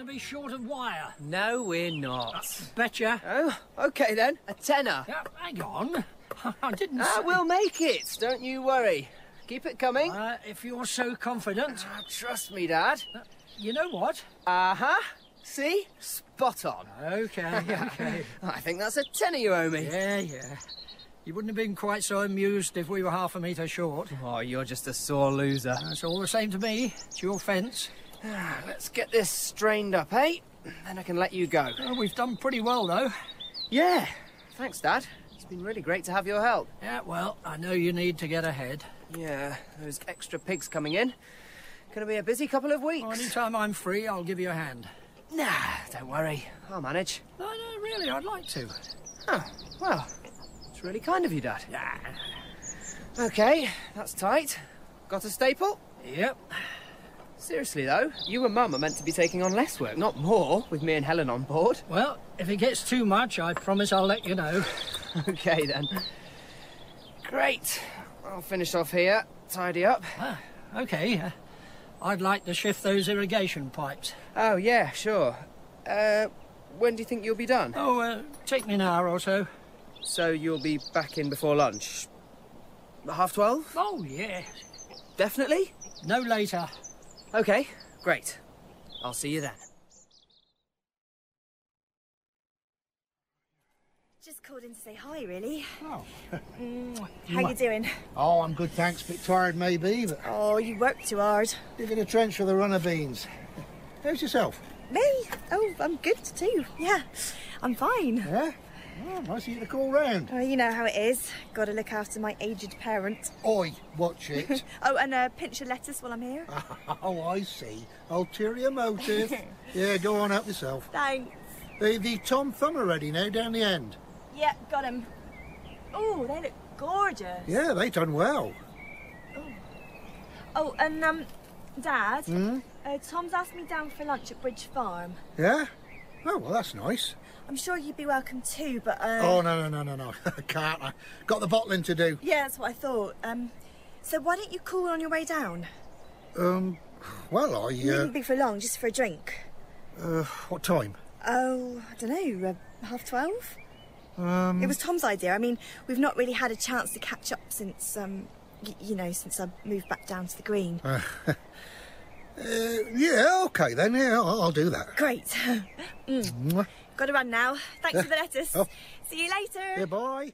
to be short of wire. No, we're not. Betcha. Oh, OK then. A tenner. Yeah, hang on. I didn't say... We'll make it. Don't you worry. Keep it coming. If you're so confident. Trust me, Dad. You know what? Uh-huh. See? Spot on. OK, OK. I think that's a tenner you owe me. Yeah. You wouldn't have been quite so amused if we were half a metre short. Oh, you're just a sore loser. It's all the same to me. It's your fence. Let's get this strained up, eh? Then I can let you go. Well, we've done pretty well, though. Yeah. Thanks, Dad. It's been really great to have your help. Yeah, well, I know you need to get ahead. Yeah, those extra pigs coming in. Gonna be a busy couple of weeks. Well, anytime I'm free, I'll give you a hand. Nah, don't worry. I'll manage. No, really, I'd like to. Oh, well, it's really kind of you, Dad. Yeah. OK, that's tight. Got a staple? Yep. Seriously, though, you and Mum are meant to be taking on less work, not more, with me and Helen on board. Well, if it gets too much, I promise I'll let you know. OK, then. Great. I'll finish off here, tidy up. OK. I'd like to shift those irrigation pipes. Oh, yeah, sure. When do you think you'll be done? Oh, take me an hour or so. So you'll be back in before lunch? 12:30? Oh, yeah. Definitely? No later. OK, great. I'll see you then. Just called in to say hi, really. Oh. How you doing? Oh, I'm good, thanks. Bit tired, maybe, but... Oh, you work too hard. Digging a trench for the runner beans. How's yourself? Me? Oh, I'm good too. Yeah, I'm fine. Yeah? Oh, nice of you to call round. Well, you know how it is. Got to look after my aged parent. Oi, watch it. Oh, and pinch of lettuce while I'm here. Oh, I see. Ulterior motive. Yeah, go on, help yourself. Thanks. The Tom Thumb are ready now, down the end. Yeah, got him. Oh, they look gorgeous. Yeah, they done well. Oh, and, Dad, Tom's asked me down for lunch at Bridge Farm. Yeah? Oh, well, that's nice. I'm sure you'd be welcome too, but, Oh, no. I can't. I got the bottling to do. Yeah, that's what I thought. So why don't you call on your way down? Well, It needn't be for long, just for a drink. What time? Oh, I don't know, 12:30? It was Tom's idea. I mean, we've not really had a chance to catch up since, since I moved back down to the Green. Yeah, OK then. Yeah, I'll do that. Great. Got to run now. Thanks for the lettuce. Oh. See you later. Yeah, bye.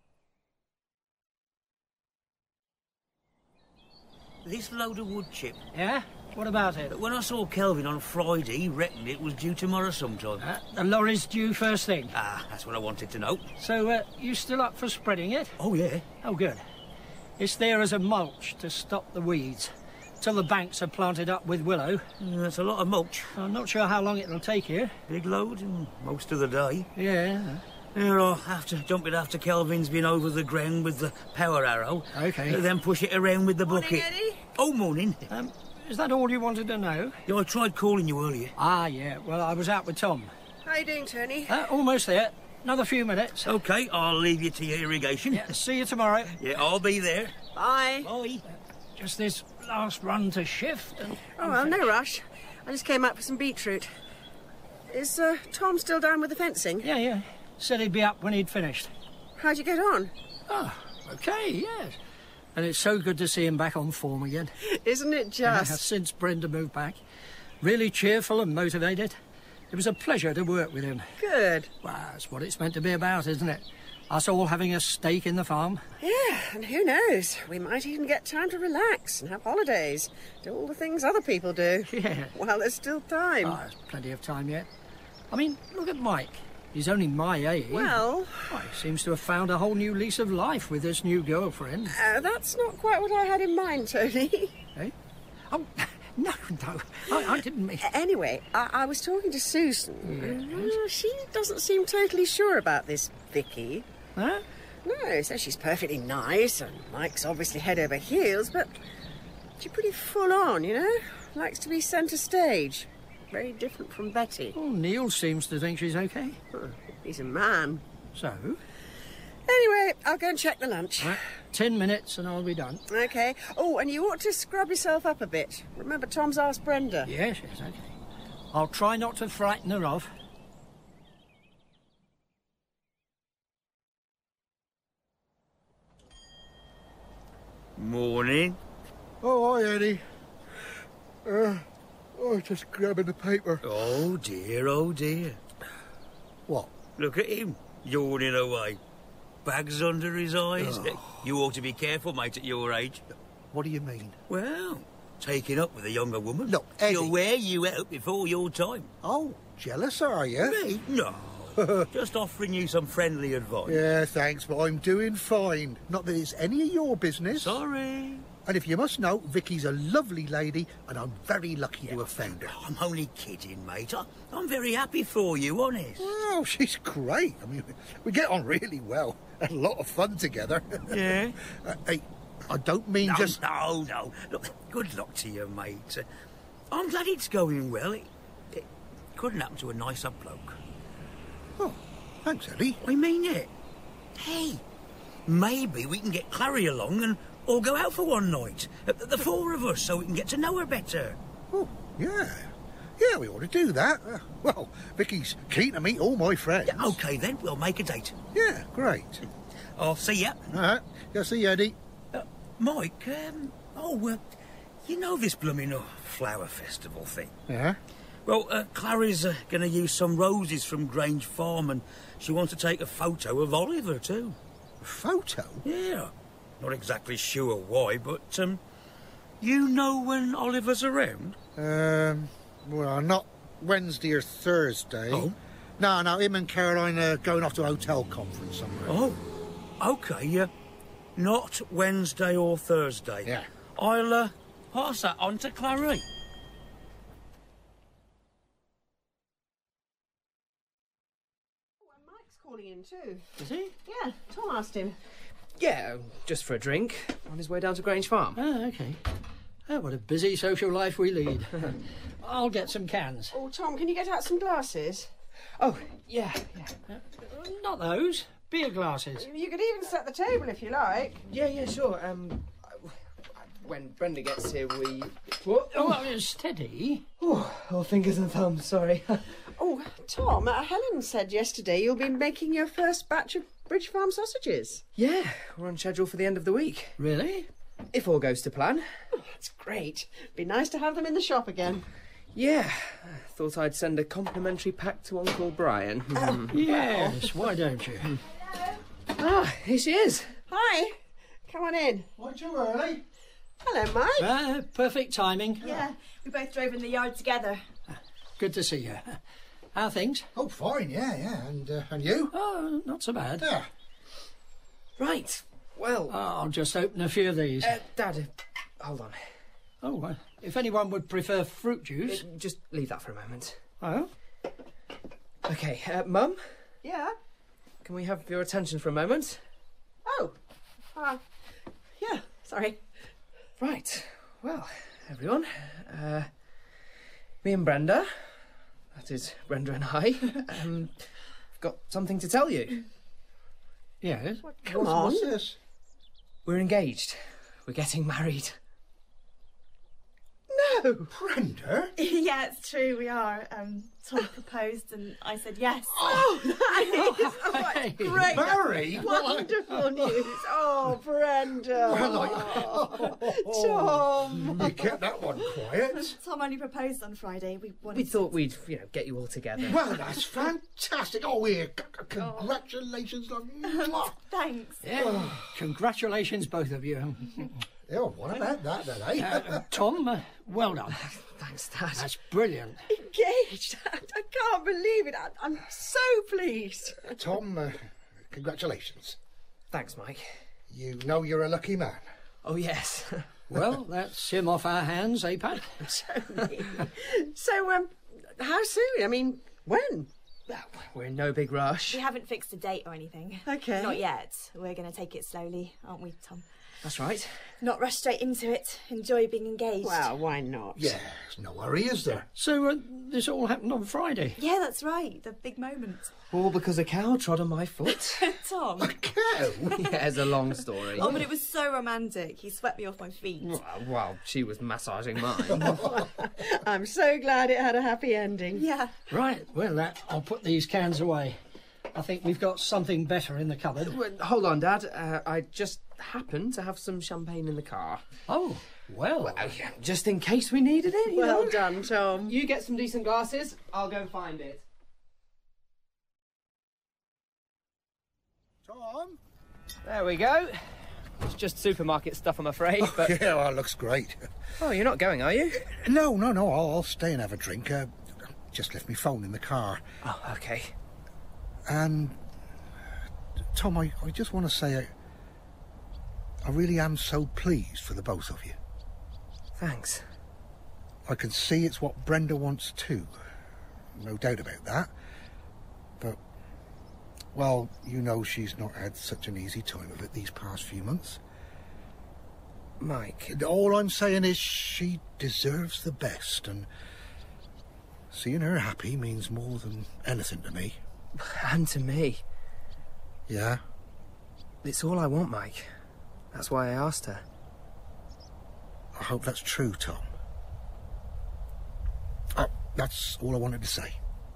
This load of wood chip. Yeah? What about it? When I saw Kelvin on Friday, he reckoned it was due tomorrow sometime. The lorry's due first thing. That's what I wanted to know. So, you still up for spreading it? Oh, yeah. Oh, good. It's there as a mulch to stop the weeds, till the banks are planted up with willow. That's a lot of mulch. I'm not sure how long it'll take you. Big load, and most of the day. Yeah. Here, I'll have to dump it after Kelvin's been over the ground with the power arrow. OK. Then push it around with the bucket. Morning, Eddie. Oh, morning. Is that all you wanted to know? Yeah, I tried calling you earlier. Yeah. Well, I was out with Tom. How you doing, Tony? Almost there. Another few minutes. OK, I'll leave you to your irrigation. Yeah, see you tomorrow. Yeah, I'll be there. Bye. Bye. Just this last run to shift and... Oh, well, no rush. I just came out for some beetroot. Is Tom still down with the fencing? Yeah. Said he'd be up when he'd finished. How'd you get on? Oh, OK, yes. And it's so good to see him back on form again. Isn't it just? Since Brenda moved back. Really cheerful and motivated. It was a pleasure to work with him. Good. Well, that's what it's meant to be about, isn't it? Us all having a stake in the farm. Yeah, and who knows? We might even get time to relax and have holidays. Do all the things other people do. Yeah. While there's still time. Oh, there's plenty of time yet. I mean, look at Mike. He's only my age. Well... He seems to have found a whole new lease of life with this new girlfriend. That's not quite what I had in mind, Tony. Eh? Oh, no. I didn't mean... Anyway, I was talking to Susan. Yes. She doesn't seem totally sure about this Vicky. Huh? No, says she's perfectly nice, and Mike's obviously head over heels, but she's pretty full on, you know? Likes to be centre stage. Very different from Betty. Oh, Neil seems to think she's OK. He's a man. So? Anyway, I'll go and check the lunch. Right, 10 minutes and I'll be done. OK. Oh, and you ought to scrub yourself up a bit. Remember, Tom's asked Brenda. Yes, OK. I'll try not to frighten her off. Morning. Oh, hi, Eddie. Just grabbing the paper. Oh dear, oh dear. What? Look at him, yawning away. Bags under his eyes. You ought to be careful, mate, at your age. What do you mean? Well, taking up with a younger woman. Look, Eddie. She'll wear you out before your time. Oh, jealous, are you? Me? No. Just offering you some friendly advice. Yeah, thanks, but I'm doing fine. Not that it's any of your business. Sorry. And if you must know, Vicky's a lovely lady, and I'm very lucky to have found her. I'm only kidding, mate. I'm very happy for you, honest. Oh, she's great. I mean, we get on really well. Had a lot of fun together. Yeah? Hey, I don't mean No, just... no. Look, good luck to you, mate. I'm glad it's going well. It couldn't happen to a nicer bloke. Oh, thanks, Eddie. I mean it. Hey, maybe we can get Clary along and all go out for one night. The four of us, so we can get to know her better. Oh, yeah. Yeah, we ought to do that. Well, Vicky's keen to meet all my friends. Yeah, OK, then. We'll make a date. Yeah, great. I'll see ya. All right. Yeah, see you, Eddie. Mike, you know this blooming flower festival thing? Yeah? Well, Clary's going to use some roses from Grange Farm, and she wants to take a photo of Oliver, too. A photo? Yeah. Not exactly sure why, but, you know when Oliver's around? Well, not Wednesday or Thursday. Oh? No, him and Caroline are going off to a hotel conference somewhere. Oh, OK, not Wednesday or Thursday. Yeah. I'll, pass that on to Clary. Mike's calling in too. Is he? Yeah, Tom asked him. Yeah, just for a drink, on his way down to Grange Farm. Ah, OK. Oh, what a busy social life we lead. I'll get some cans. Oh, Tom, can you get out some glasses? Oh, yeah. Not those. Beer glasses. You could even set the table if you like. Yeah, sure. When Brenda gets here, we... Oh, steady. Oh, fingers and thumbs, sorry. Oh, Tom, Helen said yesterday you'll be making your first batch of Bridge Farm sausages. Yeah, we're on schedule for the end of the week. Really? If all goes to plan. Oh, that's great. Be nice to have them in the shop again. Yeah, thought I'd send a complimentary pack to Uncle Brian. Yes, why don't you? Ah, here she is. Hi. Come on in. Aren't you early? Hello, Mike. Perfect timing. Yeah, we both drove in the yard together. Good to see you. How are things? Oh, fine, yeah. And you? Oh, not so bad. Yeah. Right, well... I'll just open a few of these. Dad, hold on. Oh, if anyone would prefer fruit juice. Just leave that for a moment. Oh? OK, Mum, Yeah? can we have your attention for a moment? Oh. Yeah, sorry. Right, well, everyone, me and Brenda, that is Brenda and I, got something to tell you. Yes? Come on. What's this? We're engaged. We're getting married. No. Brenda? Yeah, it's true, we are. Tom proposed and I said yes. Oh, that is Hey. great. Barry? Wonderful news. Oh, Brenda. Tom. You kept that one quiet. Tom only proposed on Friday. We wanted We thought we'd, get you all together. Well, that's fantastic. Oh, here, congratulations. Mwah. Thanks. Yeah. Congratulations, both of you. Yeah, what about that then, eh? Tom, well done. Thanks, Dad. That's brilliant. Engaged. I can't believe it. I'm so pleased. Tom, congratulations. Thanks, Mike. You know you're a lucky man. Oh, yes. Well, that's him off our hands, eh, Pat? So, how soon? I mean, when? We're in no big rush. We haven't fixed a date or anything. Okay. Not yet. We're going to take it slowly, aren't we, Tom? That's right. Not rush straight into it. Enjoy being engaged. Well, why not? Yeah, there's no hurry, is there? So this all happened on Friday? Yeah, that's right. The big moment. All because a cow trod on my foot. Tom. Cow? Yeah, it's a long story. Oh, but it was so romantic. He swept me off my feet. Well, she was massaging mine. I'm so glad it had a happy ending. Yeah. Right, well, I'll put these cans away. I think we've got something better in the cupboard. Well, hold on, Dad. I just happened to have some champagne in the car. Oh, well. Oh, yeah, just in case we needed it, you Well know. done, Tom. You get some decent glasses, I'll go find it. Tom? There we go. It's just supermarket stuff, I'm afraid, but... Yeah, well, it looks great. Oh, you're not going, are you? No, I'll stay and have a drink. Just left my phone in the car. Oh, OK. And, Tom, I just want to say I really am so pleased for the both of you. Thanks. I can see it's what Brenda wants too. No doubt about that. But, well, you know she's not had such an easy time of it these past few months. Mike. All I'm saying is she deserves the best, and seeing her happy means more than anything to me. And to me. Yeah? It's all I want, Mike. That's why I asked her. I hope that's true, Tom. Oh, that's all I wanted to say.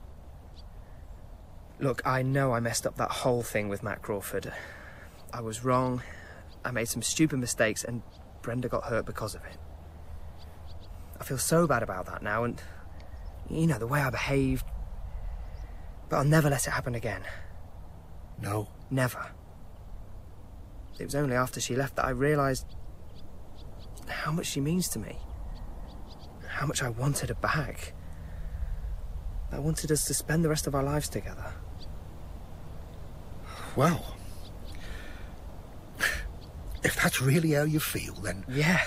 Look, I know I messed up that whole thing with Matt Crawford. I was wrong. I made some stupid mistakes, and Brenda got hurt because of it. I feel so bad about that now, and, you know, the way I behaved. But I'll never let it happen again. No? Never. It was only after she left that I realised how much she means to me. How much I wanted her back. I wanted us to spend the rest of our lives together. Well, if that's really how you feel, then... Yeah.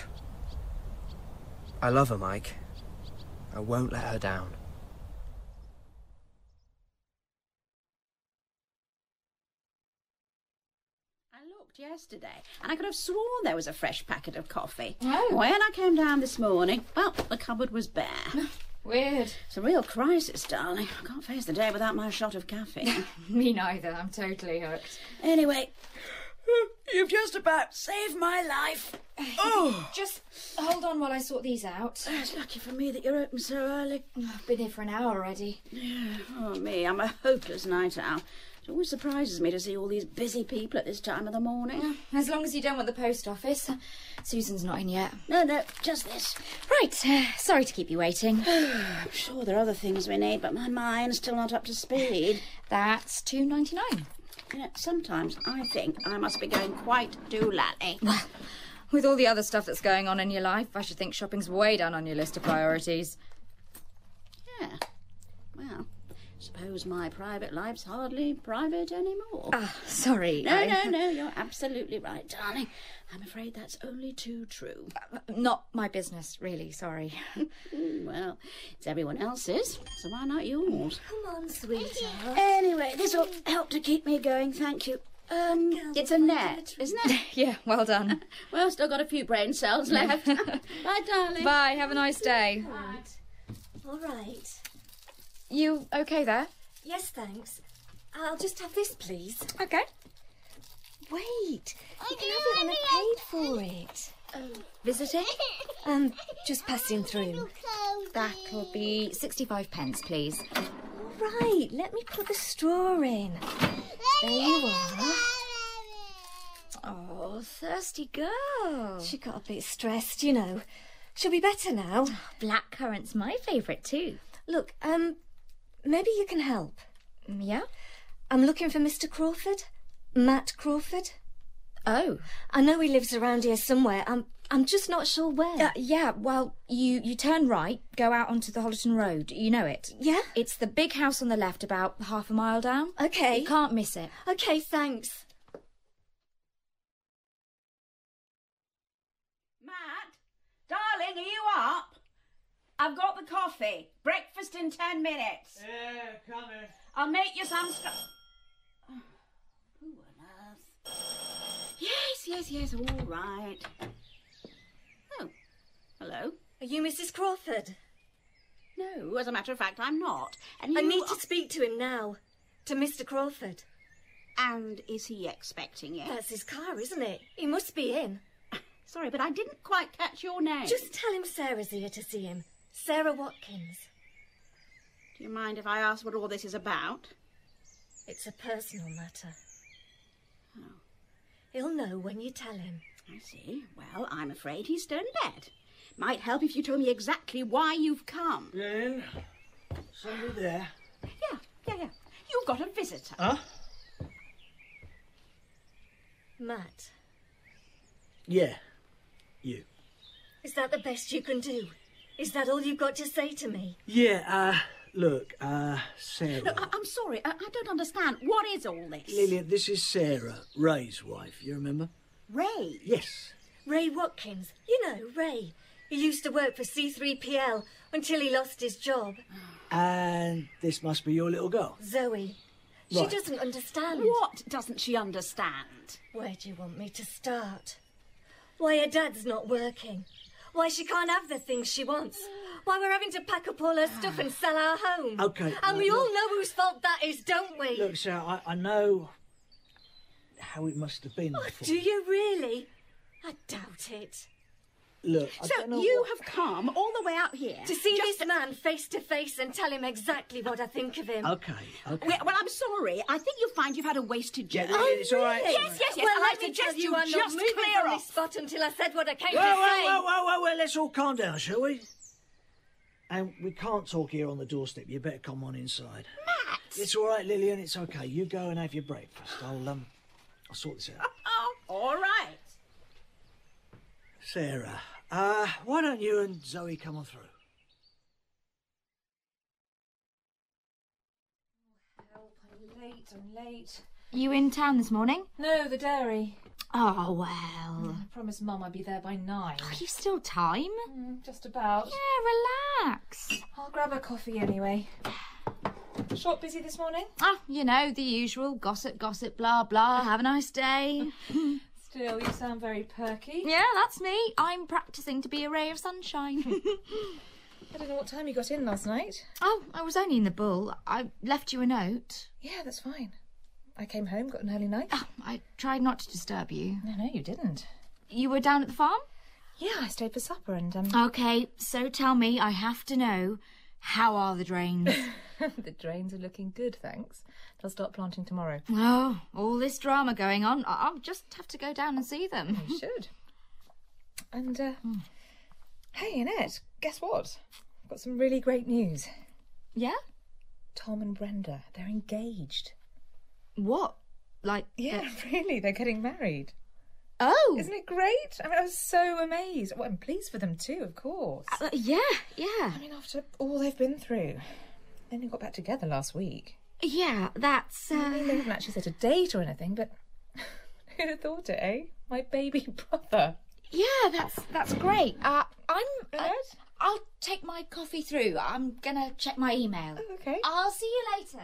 I love her, Mike. I won't let her down. Yesterday, and I could have sworn there was a fresh packet of coffee. Oh. When I came down this morning, well, the cupboard was bare. Weird. It's a real crisis, darling. I can't face the day without my shot of caffeine. Me neither. I'm totally hooked. Anyway, you've just about saved my life. Oh! Just hold on while I sort these out. It's lucky for me that you're open so early. I've been here for an hour already. Yeah, oh me, I'm a hopeless night owl. It always surprises me to see all these busy people at this time of the morning. As long as you don't want the post office. Susan's not in yet. No, just this. Right, sorry to keep you waiting. I'm sure there are other things we need, but my mind's still not up to speed. That's $2.99. You know, sometimes I think I must be going quite doolally. With all the other stuff that's going on in your life, I should think shopping's way down on your list of priorities. Yeah, well... Suppose my private life's hardly private anymore. Sorry. No, you're absolutely right, darling. I'm afraid that's only too true. Not my business, really, sorry. Well, it's everyone else's, so why not yours? Come on, sweetheart. Anyway, this will help to keep me going, thank you. It's a net, isn't it? Yeah, well done. Well, still got a few brain cells left. Bye, darling. Bye, have a nice day. All right. You okay there? Yes, thanks. I'll just have this, please. Okay. Wait, you can have it when I paid for it. Visiting? Just passing through. That'll be 65 pence, please. Right, let me put the straw in. There you are. Oh, thirsty girl. She got a bit stressed, you know. She'll be better now. Blackcurrant's my favourite too. Look, maybe you can help. Yeah? I'm looking for Mr. Crawford. Matt Crawford. Oh. I know he lives around here somewhere. I'm just not sure where. Yeah, well, you turn right, go out onto the Hollerton Road. You know it? Yeah? It's the big house on the left, about half a mile down. Okay. You can't miss it. Okay, thanks. Matt, darling, are you up? I've got the coffee. Breakfast in 10 minutes. Yeah, coming. I'll make you some... Who on earth? Yes, all right. Oh, hello. Are you Mrs. Crawford? No, as a matter of fact, I'm not. And I you need are- to speak to him now. To Mr. Crawford. And is he expecting it? That's his car, isn't it? He must be in. Sorry, but I didn't quite catch your name. Just tell him Sarah's here to see him. Sarah Watkins. Do you mind if I ask what all this is about? It's a personal matter. Oh. He'll know when you tell him. I see. Well, I'm afraid he's stone dead. Might help if you told me exactly why you've come. Lynn, somebody there? Yeah. You've got a visitor. Huh? Matt, Yeah, you. is that the best you can do? Is that all you've got to say to me? Yeah, look, Sarah. Look, I'm sorry. I don't understand. What is all this? Lillian, this is Sarah, Ray's wife, you remember? Ray? Yes. Ray Watkins. You know, Ray. He used to work for C3PL until he lost his job. And this must be your little girl? Zoe. She Right. doesn't understand. What doesn't she understand? Where do you want me to start? Why her dad's not working? Why she can't have the things she wants? Why we're having to pack up all her stuff and sell our home? Okay, And we look. all know whose fault that is, don't we? Look, Sarah, I know how it must have been before. Do you really? I doubt it. Look, I So don't know you what- have come all the way out here To see just this man face to face and tell him exactly what I think of him. Okay. Well, I'm sorry. I think you'll find you've had a wasted journey. Lillian, it's all right. Yes. Well, and I let me tell suggest you, you I'm not just moving clear from off. this spot until I said what I came to Whoa, say. whoa, let's all calm down, shall we? And we can't talk here on the doorstep. You better come on inside. Matt! It's all right, Lillian, it's okay. You go and have your breakfast. I'll sort this out. Oh, all right. Sarah, why don't you and Zoe come on through? I'm late. You in town this morning? No, the dairy. Oh, well. I promised Mum I'd be there by 9. Oh, you've still time. Just about. Yeah, relax. I'll grab a coffee anyway. Shop busy this morning? Ah, you know, the usual gossip, blah, blah. Have a nice day. Still, you sound very perky. Yeah, that's me. I'm practising to be a ray of sunshine. I don't know what time you got in last night. Oh, I was only in the Bull. I left you a note. Yeah, that's fine. I came home, got an early night. Oh, I tried not to disturb you. No, you didn't. You were down at the farm? Yeah, I stayed for supper and, Okay, so tell me, I have to know, how are the drains? the drains are looking good, thanks. They'll start planting tomorrow. Oh, all this drama going on. I'll just have to go down and see them. You should. And, hey, Annette, guess what? I've got some really great news. Yeah? Tom and Brenda, they're engaged. What? Like... Yeah, really, they're getting married. Oh! Isn't it great? I mean, I was so amazed. Well, I'm pleased for them too, of course. Yeah. I mean, after all they've been through. They only got back together last week. Yeah, that's... I mean, they haven't actually set a date or anything, but who'd have thought it, eh? My baby brother. Yeah, that's great. I'll take my coffee through. I'm gonna check my email. Oh, okay. I'll see you later.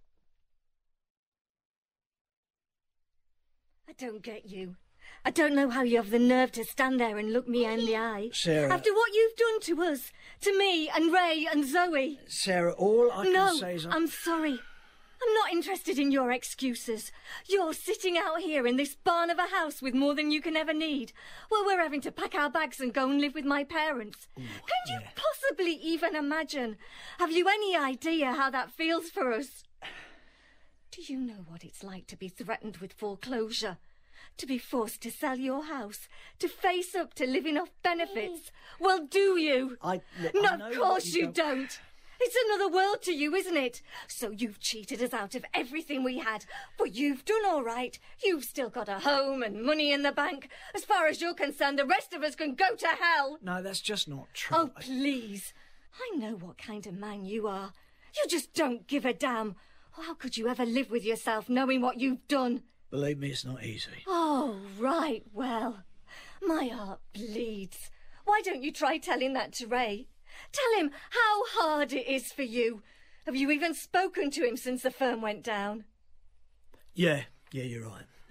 I don't get you. I don't know how you have the nerve to stand there and look me in the eye. Sarah. After what you've done to us, to me and Ray and Zoe. Sarah, all I can say is... I'm sorry. I'm not interested in your excuses. You're sitting out here in this barn of a house with more than you can ever need, while we're having to pack our bags and go and live with my parents. Can you possibly even imagine? Have you any idea how that feels for us? Do you know what it's like to be threatened with foreclosure? To be forced to sell your house? To face up to living off benefits? Well, do you? No, of course you don't. It's another world to you, isn't it? So you've cheated us out of everything we had. But you've done all right. You've still got a home and money in the bank. As far as you're concerned, the rest of us can go to hell. No, that's just not true. Oh, please. I know what kind of man you are. You just don't give a damn. How could you ever live with yourself knowing what you've done? Believe me, it's not easy. Oh, right, well, my heart bleeds. Why don't you try telling that to Ray? Tell him how hard it is for you. Have you even spoken to him since the firm went down? Yeah, you're right.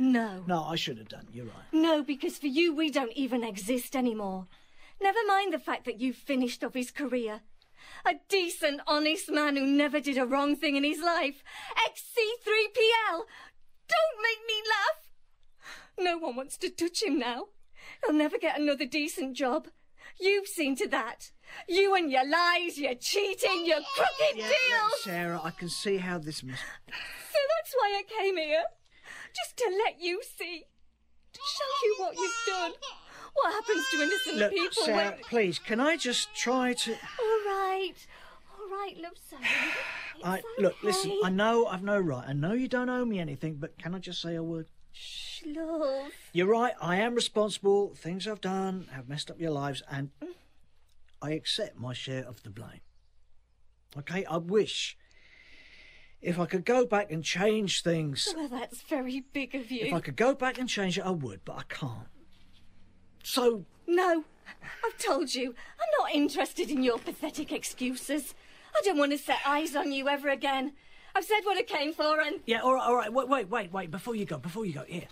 No. No, I should have done. You're right. No, because for you, we don't even exist anymore. Never mind the fact that you've finished off his career. A decent, honest man who never did a wrong thing in his life. Ex-C3PL. Don't make me laugh. No one wants to touch him now. He'll never get another decent job. You've seen to that. You and your lies, your cheating, your crooked deals. Sarah, I can see how this must... So that's why I came here. Just to let you see. To show you what you've done. What happens to innocent Look, people Sarah, when... please, can I just try to... All right, love, sorry. Look, listen, I know I've no right. I know you don't owe me anything, but can I just say a word? Shh, love. You're right, I am responsible. Things I've done have messed up your lives, and I accept my share of the blame. OK, I wish if I could go back and change things... Well, that's very big of you. If I could go back and change it, I would, but I can't. So... No, I've told you, I'm not interested in your pathetic excuses. I don't want to set eyes on you ever again. I've said what I came for and... Yeah, all right, wait, before you go, here.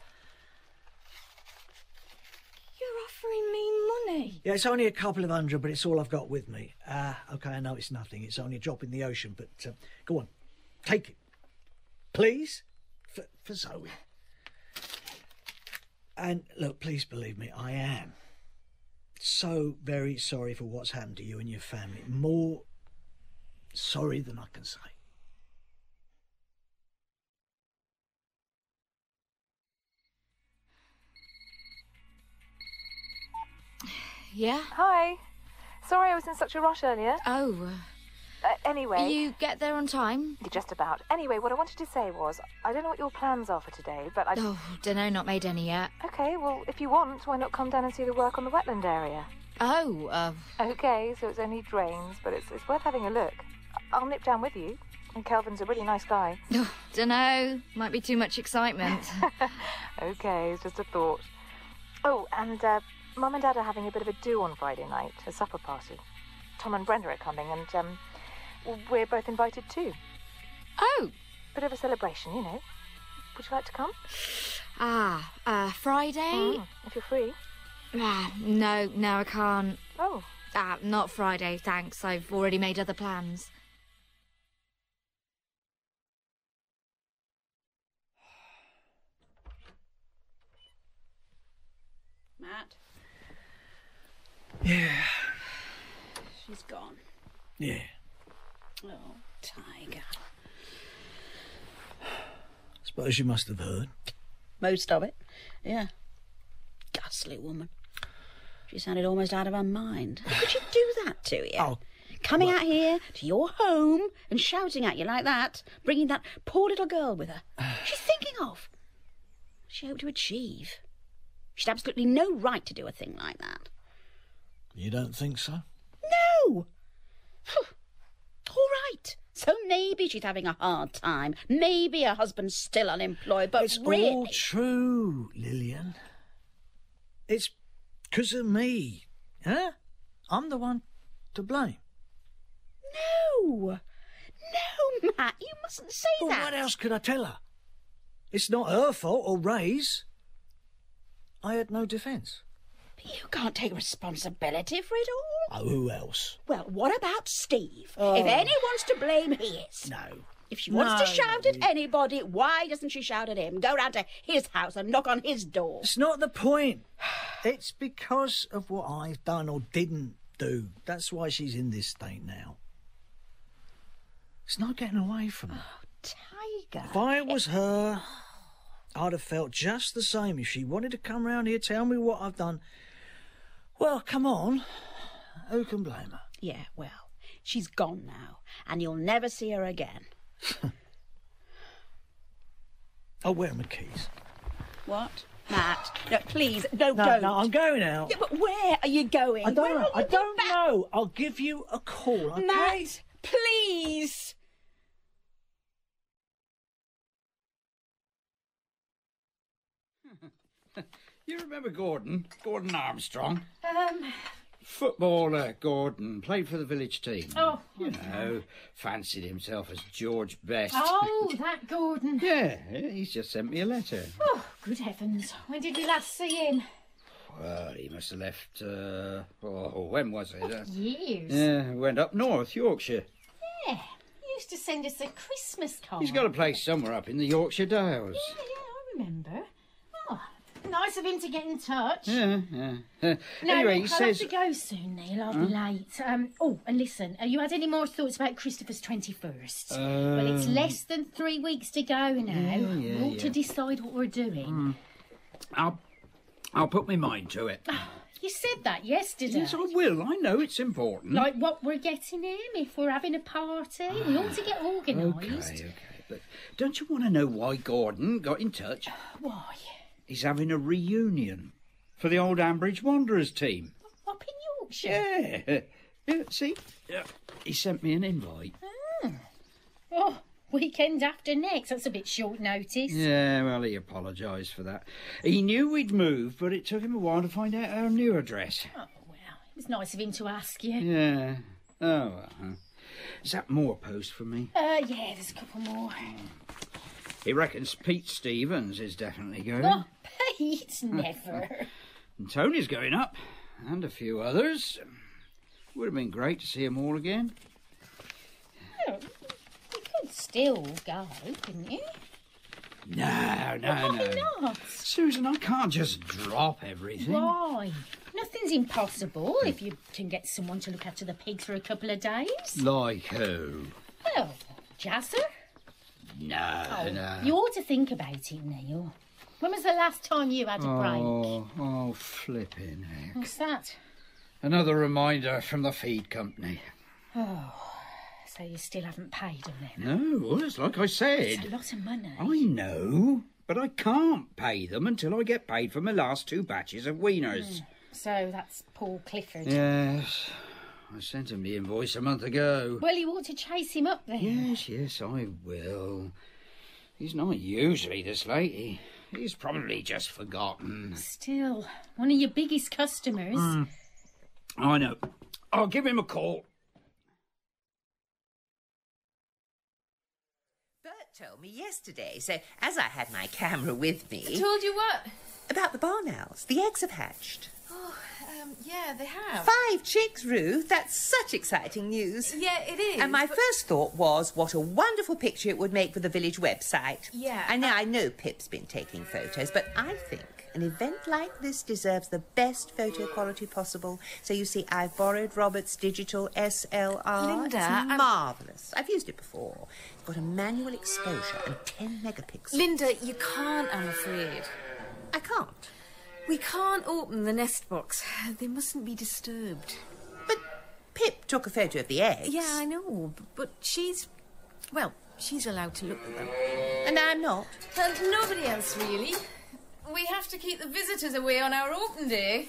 You're offering me money? Yeah, it's only a couple of hundred, but it's all I've got with me. OK, I know it's nothing, it's only a drop in the ocean, but go on, take it. Please? For Zoe. And look, please believe me, I am so very sorry for what's happened to you and your family. More sorry than I can say. Yeah? Hi. Sorry I was in such a rush earlier. Oh. Anyway... You get there on time? Just about. Anyway, what I wanted to say was, I don't know what your plans are for today, but I... Oh, dunno, not made any yet. OK, well, if you want, why not come down and see the work on the wetland area? Oh, OK, so it's only drains, but it's worth having a look. I'll nip down with you. And Kelvin's a really nice guy. Oh, dunno. Might be too much excitement. OK, it's just a thought. Oh, and Mum and Dad are having a bit of a do on Friday night, a supper party. Tom and Brenda are coming, and we're both invited too. Oh! Bit of a celebration, you know. Would you like to come? Friday? If you're free. No, I can't. Oh. Not Friday, thanks. I've already made other plans. Matt? Yeah. She's gone. Yeah. Oh, Tiger. Suppose you must have heard. Most of it, yeah. Ghastly woman. She sounded almost out of her mind. How could she do that to you? Oh. Coming out here to your home and shouting at you like that, bringing that poor little girl with her. She's thinking of. She hoped to achieve. She'd absolutely no right to do a thing like that. You don't think so? No! All right. So maybe she's having a hard time. Maybe her husband's still unemployed, but it's really... all true, Lillian. It's because of me. Huh? I'm the one to blame. No, Matt, you mustn't say that. Well, what else could I tell her? It's not her fault or Ray's. I had no defence. But you can't take responsibility for it all. Oh, who else? Well, what about Steve? If anyone's to blame, he is. No. If she wants to shout at anybody, why doesn't she shout at him? Go round to his house and knock on his door. It's not the point. It's because of what I've done or didn't do. That's why she's in this state now. It's not getting away from her. Oh, Tiger. If I was her, I'd have felt just the same. If she wanted to come round here, tell me what I've done. Well, come on. Who can blame her? Yeah, well, she's gone now, and you'll never see her again. Oh, where are my keys? What? Matt, no, please, don't. No, I'm going out. Yeah, but where are you going? I don't know. I'll give you a call, okay? Matt, please. You remember Gordon Armstrong? Footballer Gordon, played for the village team. Oh. You know, fancied himself as George Best. Oh, that Gordon. Yeah, he's just sent me a letter. Oh, good heavens. When did we last see him? Well, he must have left, when was it? Years. Yeah, went up north, Yorkshire. Yeah, he used to send us a Christmas card. He's got a place somewhere up in the Yorkshire Dales. Yeah, I remember. Oh, nice of him to get in touch. Yeah. No, Anyway, he I'll says... have to go soon, Neil. I'll be late. And listen, you had any more thoughts about Christopher's 21st? Well, it's less than 3 weeks to go now. We ought to decide what we're doing. I'll put my mind to it. You said that yesterday. Yes, I will. I know it's important. Like what we're getting him, if we're having a party. We ought to get organised. Okay. But don't you want to know why Gordon got in touch? Why? He's having a reunion for the old Ambridge Wanderers team. Up in Yorkshire? Yeah, see? He sent me an invite. Oh, weekend after next. That's a bit short notice. Yeah, well, he apologised for that. He knew we'd moved, but it took him a while to find out our new address. Oh, well, it was nice of him to ask you. Yeah. Oh, well. Is that more post for me? Yeah, there's a couple more. He reckons Pete Stevens is definitely going. Oh, Pete, never. And Tony's going up, and a few others. Would have been great to see them all again. Well, you could still go, couldn't you? No. Why not? Susan, I can't just drop everything. Why? Nothing's impossible if you can get someone to look after the pigs for a couple of days. Like who? Well, Jazzer? No. You ought to think about it, Neil. When was the last time you had a break? Oh, flipping heck. What's that? Another reminder from the feed company. Oh, so you still haven't paid them then? No, well, it's like I said. It's a lot of money. I know, but I can't pay them until I get paid for my last 2 batches of wieners. So that's Paul Clifford. Yes, I sent him the invoice a month ago. Well, you ought to chase him up then. Yes, I will. He's not usually this late. He's probably just forgotten. Still, one of your biggest customers. I know. I'll give him a call. Bert told me yesterday, so as I had my camera with me... Told you what? About the barn owls. The eggs have hatched. Oh, yeah, they have. 5 chicks, Ruth. That's such exciting news. Yeah, it is. And my first thought was what a wonderful picture it would make for the village website. Yeah. And now I know Pip's been taking photos, but I think an event like this deserves the best photo quality possible. So you see, I've borrowed Robert's digital SLR. Linda, it's marvellous. I've used it before. It's got a manual exposure and 10 megapixels. Linda, you can't, I'm afraid. I can't. We can't open the nest box. They mustn't be disturbed. But Pip took a photo of the eggs. Yeah, I know, but she's allowed to look at them. And I'm not. And nobody else, really. We have to keep the visitors away on our open day.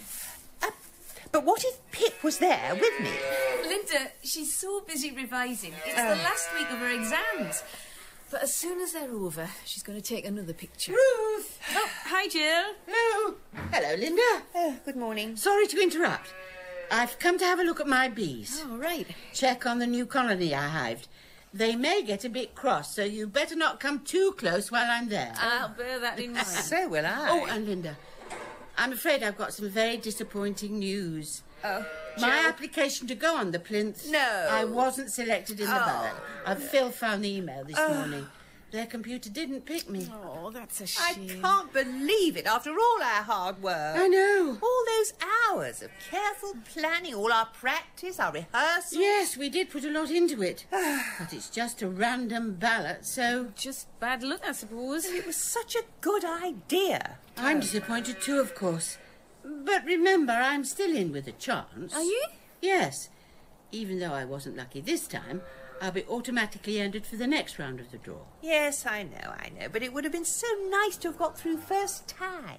But what if Pip was there with me? Linda, she's so busy revising. It's the last week of her exams. But as soon as they're over, she's going to take another picture. Ruth! Oh, hi, Jill. Hello. Hello, Linda. Good morning. Sorry to interrupt. I've come to have a look at my bees. Oh, right. Check on the new colony I hived. They may get a bit cross, so you better not come too close while I'm there. I'll bear that in mind. So will I. Oh, and Linda, I'm afraid I've got some very disappointing news. Oh, my application to go on the plinth. No. I wasn't selected in the ballot. Phil found the email this morning. Their computer didn't pick me. Oh, that's a shame. I can't believe it after all our hard work. I know. All those hours of careful planning, all our practice, our rehearsals. Yes, we did put a lot into it. But it's just a random ballot, so... Just bad luck, I suppose. It was such a good idea. I'm disappointed too, of course. But remember, I'm still in with a chance. Are you? Yes. Even though I wasn't lucky this time, I'll be automatically entered for the next round of the draw. Yes, I know. But it would have been so nice to have got through first time.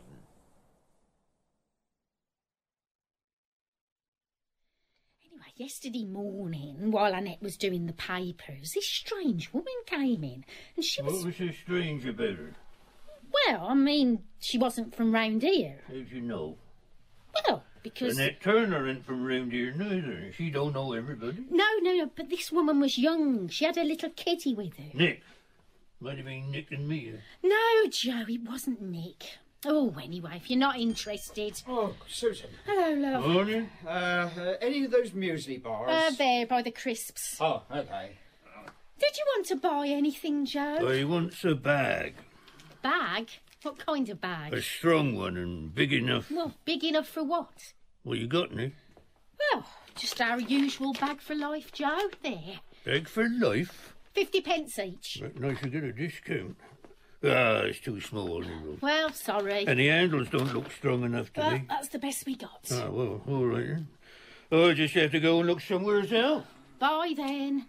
Anyway, yesterday morning, while Annette was doing the papers, this strange woman came in, and she was... What was so strange about her? Well, I mean, she wasn't from round here. How'd you know? Well, because... Annette Turner ain't from round here neither. She don't know everybody. No, but this woman was young. She had a little kitty with her. Nick, Might have been Nick and me. No, Joe, it wasn't Nick. Oh, anyway, if you're not interested. Oh, Susan. Hello, love. Morning. Any of those muesli bars? There, by the crisps. Oh, okay. Did you want to buy anything, Joe? I wants a bag. Bag? What kind of bag? A strong one and big enough. Well, big enough for what? What you got, Nick? Well, just our usual bag for life, Joe. There. Bag for life? 50 pence each. Right, nice to get a discount. Ah, it's too small. Well, sorry. And the handles don't look strong enough to Well, me. that's the best we got. Ah, well, all right then. I'll just have to go and look somewhere else. Bye, then.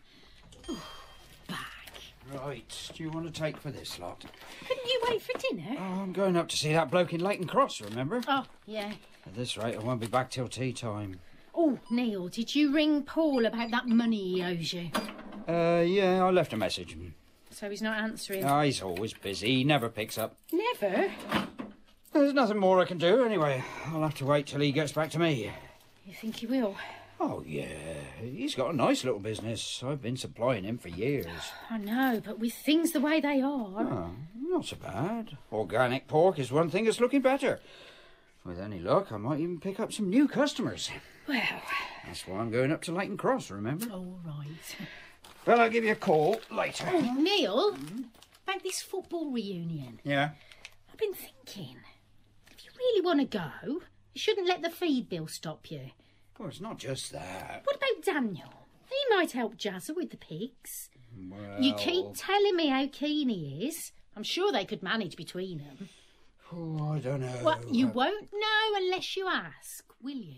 Right, do you want to take for this lot? Couldn't you wait for dinner? Oh, I'm going up to see that bloke in Leighton Cross, remember? Oh, yeah. At this rate, I won't be back till tea time. Oh, Neil, did you ring Paul about that money he owes you? Yeah, I left a message. So he's not answering? Oh, he's always busy. He never picks up. Never? There's nothing more I can do, anyway. I'll have to wait till he gets back to me. You think he will? Oh, yeah. He's got a nice little business. I've been supplying him for years. I know, but with things the way they are... Oh, not so bad. Organic pork is one thing that's looking better. With any luck, I might even pick up some new customers. Well... That's why I'm going up to Leighton Cross, remember? All right. Well, I'll give you a call later. Oh, Neil, about this football reunion. Yeah? I've been thinking, if you really want to go, you shouldn't let the feed bill stop you. Well, it's not just that. What about Daniel? He might help Jazza with the pigs. Well... You keep telling me how keen he is. I'm sure they could manage between them. Oh, I don't know. Well, you won't know unless you ask, will you?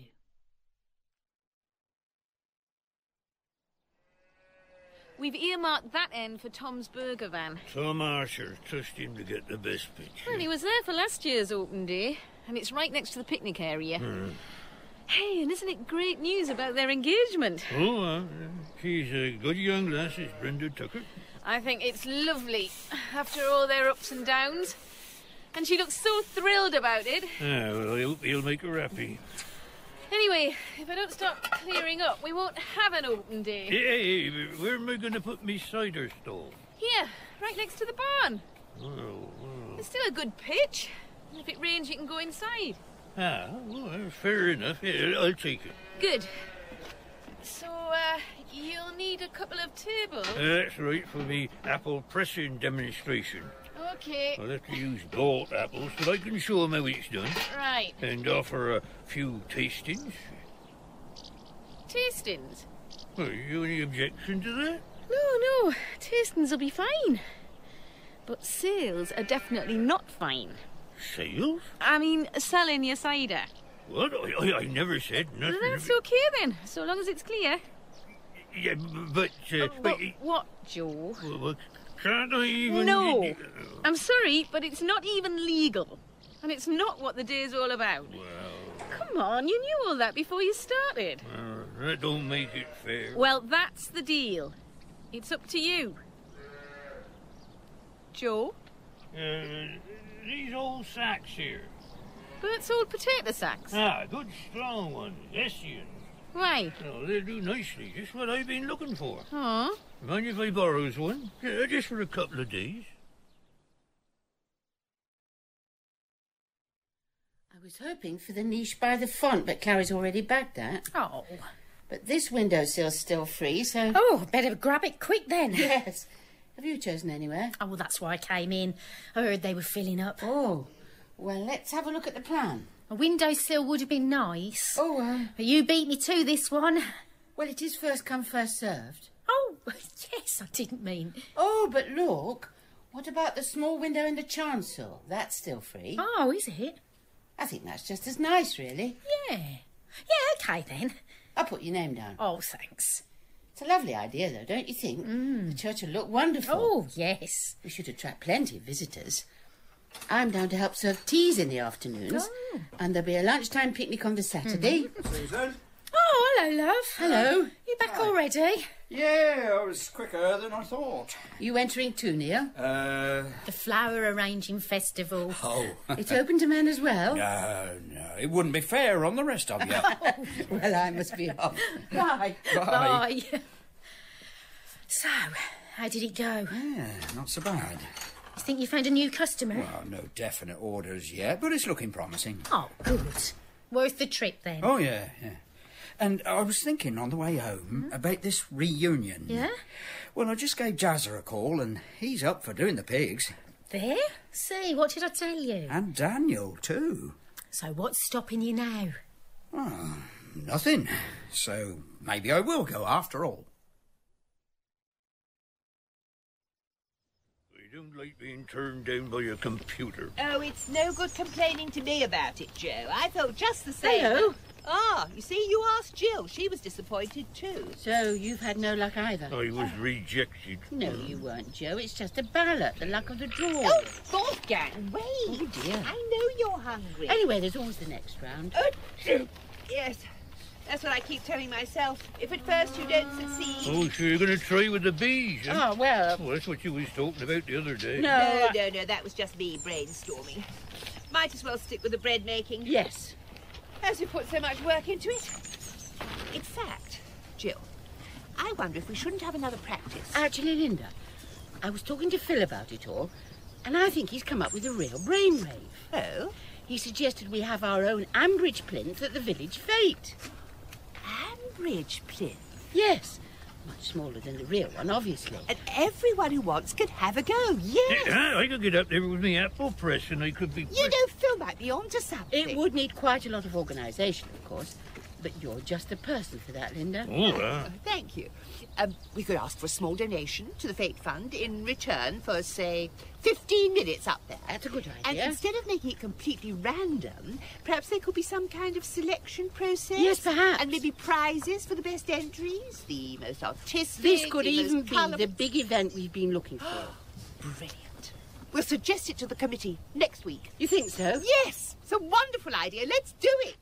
We've earmarked that end for Tom's burger van. Tom Archer, trust him to get the best pitch. Well, he was there for last year's open day, and it's right next to the picnic area. Hey, and isn't it great news about their engagement? Oh, she's a good young lass, is Brenda Tucker. I think it's lovely, after all their ups and downs. And she looks so thrilled about it. Ah, well, I hope he'll make her happy. Anyway, if I don't start clearing up, we won't have an open day. Hey, where am I going to put me cider stall? Here, right next to the barn. Oh. It's still a good pitch. If it rains, you can go inside. Ah, well, fair enough. Yeah, I'll take it. Good. So, you'll need a couple of tables. That's right, for the apple pressing demonstration. Okay. I'll have to use Galt apples, but I can show them how it's done. Right. And offer a few tastings. Tastings? Well, you any objection to that? No. Tastings will be fine. But sales are definitely not fine. Sales? I mean, selling your cider. What? I never said nothing. That's okay then, so long as it's clear. Yeah, but... What, Joe? Well, can't I even... No. I'm sorry, but it's not even legal. And it's not what the day's all about. Well... Come on, you knew all that before you started. That don't make it fair. Well, that's the deal. It's up to you. Joe? These old sacks here. Bert's old potato sacks. Ah, good strong ones. Hessians. Why? Oh, they do nicely. Just what I've been looking for. Aw. Mind if I borrows one? Yeah, just for a couple of days. I was hoping for the niche by the font, but Clary's already bagged that. Oh. But this windowsill's still free, so... Oh, better grab it quick then. Yes. Have you chosen anywhere? Oh, well, that's why I came in. I heard they were filling up. Oh. Well, let's have a look at the plan. A windowsill would have been nice. Oh, But you beat me to this one. Well, it is first come, first served. Oh, yes, I didn't mean... Oh, but look. What about the small window in the chancel? That's still free. Oh, is it? I think that's just as nice, really. Yeah. Yeah, OK, then. I'll put your name down. Oh, thanks. It's a lovely idea, though, don't you think? The church will look wonderful. Oh, yes. We should attract plenty of visitors. I'm down to help serve teas in the afternoons. Oh. And there'll be a lunchtime picnic on the Saturday. Susan? Oh, hello, love. Hello. You back already? Yeah, I was quicker than I thought. You entering too, Neil? The flower arranging festival. Oh. It's open to men as well? No, it wouldn't be fair on the rest of you. Well, I must be off. Bye. Bye. So, How did it go? Yeah, not so bad. You think you found a new customer? Well, no definite orders yet, but it's looking promising. Oh, good. Worth the trip, then. Oh, yeah. And I was thinking on the way home about this reunion. Yeah? Well, I just gave Jazzer a call, and he's up for doing the pigs. There? See, what did I tell you? And Daniel, too. So what's stopping you now? Oh, nothing. So maybe I will go after all. I don't like being turned down by a computer. Oh, it's no good complaining to me about it, Joe. I felt just the same. Hello. Ah, you see, you asked Jill. She was disappointed too. So you've had no luck either? I was rejected. No, you weren't, Joe. It's just a ballot, the luck of the draw. Oh, Wolfgang, wait. Oh, dear. I know you're hungry. Anyway, there's always the next round. Yes, that's what I keep telling myself. If at first you don't succeed... Oh, so you're going to try with the bees, huh? Oh, well... Well, that's what you was talking about the other day. No, that was just me brainstorming. Might as well stick with the bread making. Yes. As we put so much work into it. In fact, Jill, I wonder if we shouldn't have another practice. Actually, Linda, I was talking to Phil about it all, and I think he's come up with a real brainwave. Oh? He suggested we have our own Ambridge plinth at the village fete. Ambridge plinth? Yes. Much smaller than the real one, obviously. And everyone who wants can have a go, yes. Yeah, I could get up there with my apple press and I could be... You know, Phil might be onto something. It would need quite a lot of organisation, of course, but you're just the person for that, Linda. Oh, Thank you. We could ask for a small donation to the Fate Fund in return for, say, 15 minutes up there. That's a good idea. And instead of making it completely random, perhaps there could be some kind of selection process. Yes, perhaps. And maybe prizes for the best entries, the most artistic, This could the even most be colourful. the big event we've been looking for. Brilliant. We'll suggest it to the committee next week. You think so? Yes. It's a wonderful idea. Let's do it.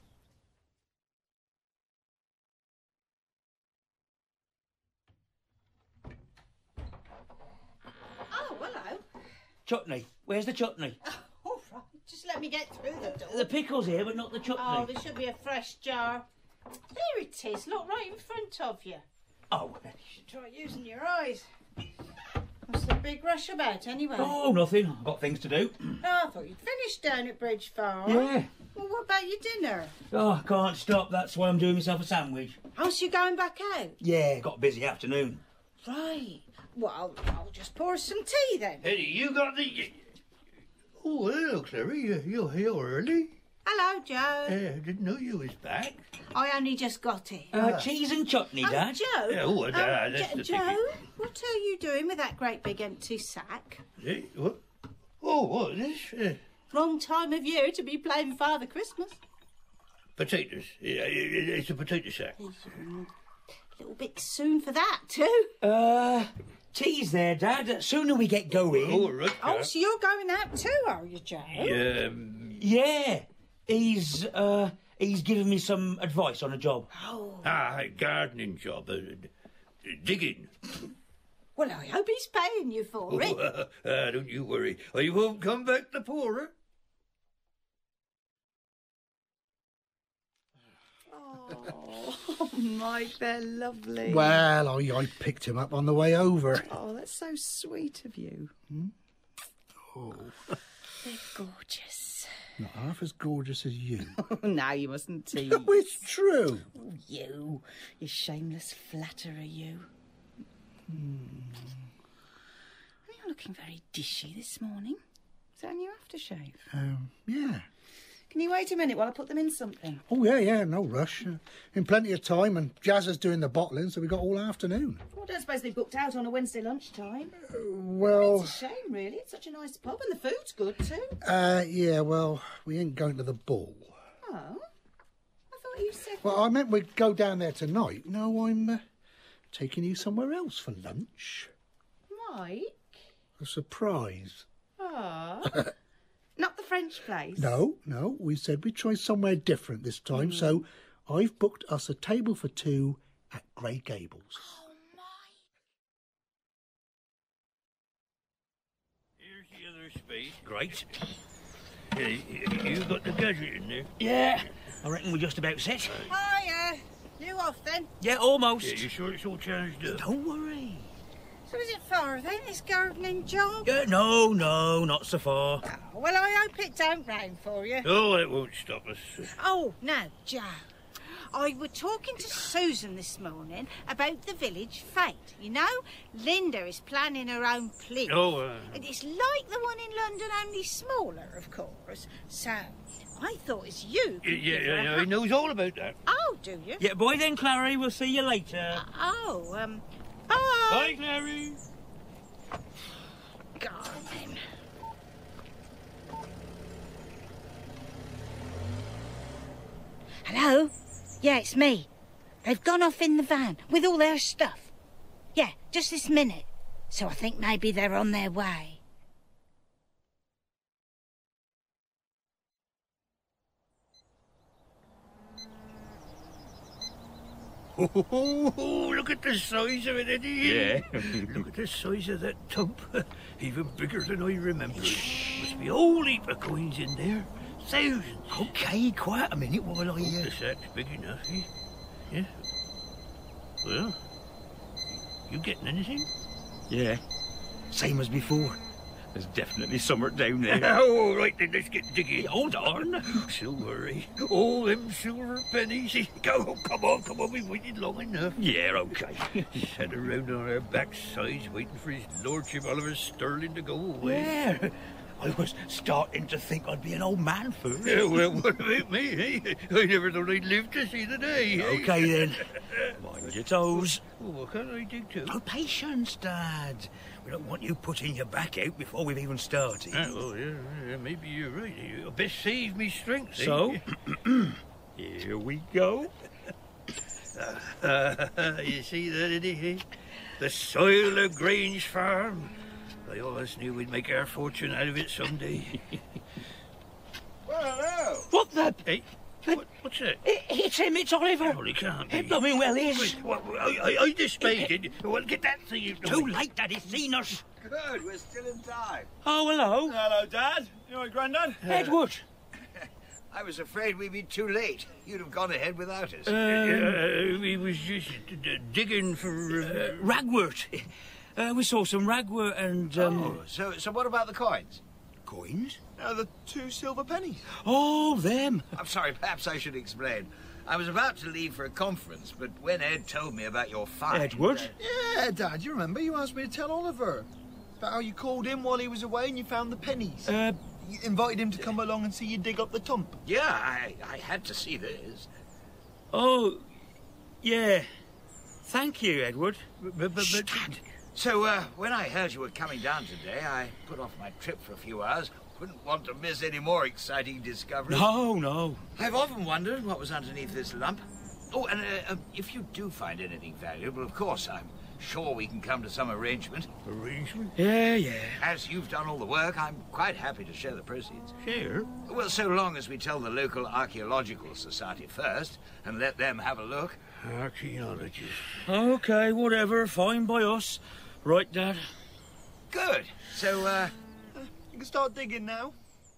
Oh, hello. Chutney. Where's the chutney? All right, just let me get through the door. The pickle's here, but not the chutney. Oh, there should be a fresh jar. There it is, look, right in front of you. Oh. You should try using your eyes. What's the big rush about, anyway? Oh, nothing. I've got things to do. Oh, I thought you'd finished down at Bridge Farm. Yeah. Well, what about your dinner? Oh, I can't stop. That's why I'm doing myself a sandwich. Oh, so you're going back out? Yeah, got a busy afternoon. Right. Well, I'll just pour some tea then. Eddie, you got the... Oh, hello, Clary. You're here early? Hello, Joe. I didn't know you was back. I only just got it. Cheese and chutney, Dad. Joe. Oh, that's the Joe, ticket. what are you doing with that great big empty sack? What? Oh, what is this? Wrong time of year to be playing Father Christmas. Potatoes. It's a potato sack. A little bit soon for that, too. Tea's there, Dad. Sooner we get going. Oh, right. Oh, so you're going out too, are you, Joe? Yeah. He's giving me some advice on a job. Oh. Gardening job. Digging. Well, I hope he's paying you for it. Don't you worry. I won't come back the poorer. Oh, Mike, they're lovely. Well, I picked him up on the way over. Oh, that's so sweet of you. Oh, They're gorgeous. not half as gorgeous as you. Now you mustn't tease. No, it's true. Oh, you shameless flatterer, you. You're looking very dishy this morning. Is that on your aftershave? Yeah. Can you wait a minute while I put them in something? Oh, yeah, no rush. In plenty of time, and Jazzer's doing the bottling, so we got all afternoon. Well, I don't suppose they booked out on a Wednesday lunchtime. Well... It's a shame, really. It's such a nice pub, and the food's good, too. Yeah, well, we ain't going to the ball. Oh? I thought you said... Well, I meant we'd go down there tonight. No, I'm taking you somewhere else for lunch. Mike? A surprise. Ah. Not the French place? No, we said we'd try somewhere different this time, so I've booked us a table for two at Grey Gables. Oh, Here's the other space. Great. You got the gadget in there? Yeah, I reckon we're just about set. Hiya. You off then? Yeah, almost. Yeah, you sure it's all charged up? Don't worry. So is it far then, this gardening job? No, not so far. Oh, well, I hope it don't rain for you. Oh, it won't stop us. Oh, now, Joe. I was talking to Susan this morning about the village fete. You know, Linda is planning her own plea. Oh, And it's like the one in London, only smaller, of course. So, I thought it's you. Yeah, he knows all about that. Oh, do you? Yeah, bye then, Clary. We'll see you later. Bye. Bye, Clary. Gardening. Hello? Yeah, it's me. They've gone off in the van with all their stuff. Yeah, just this minute. So I think maybe they're on their way. Oh, look at the size of it, Eddie. Yeah. Look at the size of that tub. Even bigger than I remember. Must be a whole heap of coins in there. Thousands. Okay, quiet a minute while I... The sack's big enough, eh? Yeah. Well, you getting anything? Yeah, same as before. There's definitely somewhere down there. Oh, right then, let's get digging. Hold on. Silver, eh? All them silver pennies. Go, come on, we've waited long enough. Yeah, okay. Sat around on our backsides waiting for his lordship Oliver Sterling to go away. Yeah. I was starting to think I'd be an old man first. Yeah, well, what about me, eh? I never thought I'd live to see the day, eh? Okay, then. Mind your toes. Well, what can I dig to? No patience, Dad. We don't want you putting your back out before we've even started. Well, yeah, maybe you're right. You best save me strength, eh? So, here we go. You see that, Eddie? The soil of Grange Farm. I always knew we'd make our fortune out of it someday. Well, hello. What the... Hey, what's that? It's him, it's Oliver. Well, it can't be. It blooming well is. I dispatched it. Well, get that thing. Too late, Dad. He's seen us. Good, we're still in time. Oh, hello. Hello, Dad. You all right, Grandad? Edward. I was afraid we'd be too late. You'd have gone ahead without us. We was just digging for... ragwort. We saw some ragwort and... Oh, so what about the coins? Coins? The 2 silver pennies. Oh, them. I'm sorry, perhaps I should explain. I was about to leave for a conference, but when Ed told me about your find... Edward? Yeah, Dad, you remember? You asked me to tell Oliver about how you called him while he was away and you found the pennies. You invited him to come along and see you dig up the tump. Yeah, I had to see this. Oh, yeah. Thank you, Edward. But so, when I heard you were coming down today, I put off my trip for a few hours. Wouldn't want to miss any more exciting discoveries. No. I've often wondered what was underneath this lump. Oh, and if you do find anything valuable, of course, I'm sure we can come to some arrangement. Arrangement? Yeah. As you've done all the work, I'm quite happy to share the proceeds. Share? Well, so long as we tell the local archaeological society first and let them have a look. Archaeologists. Okay, whatever. Fine by us. Right, Dad? Good. So, you can start digging now.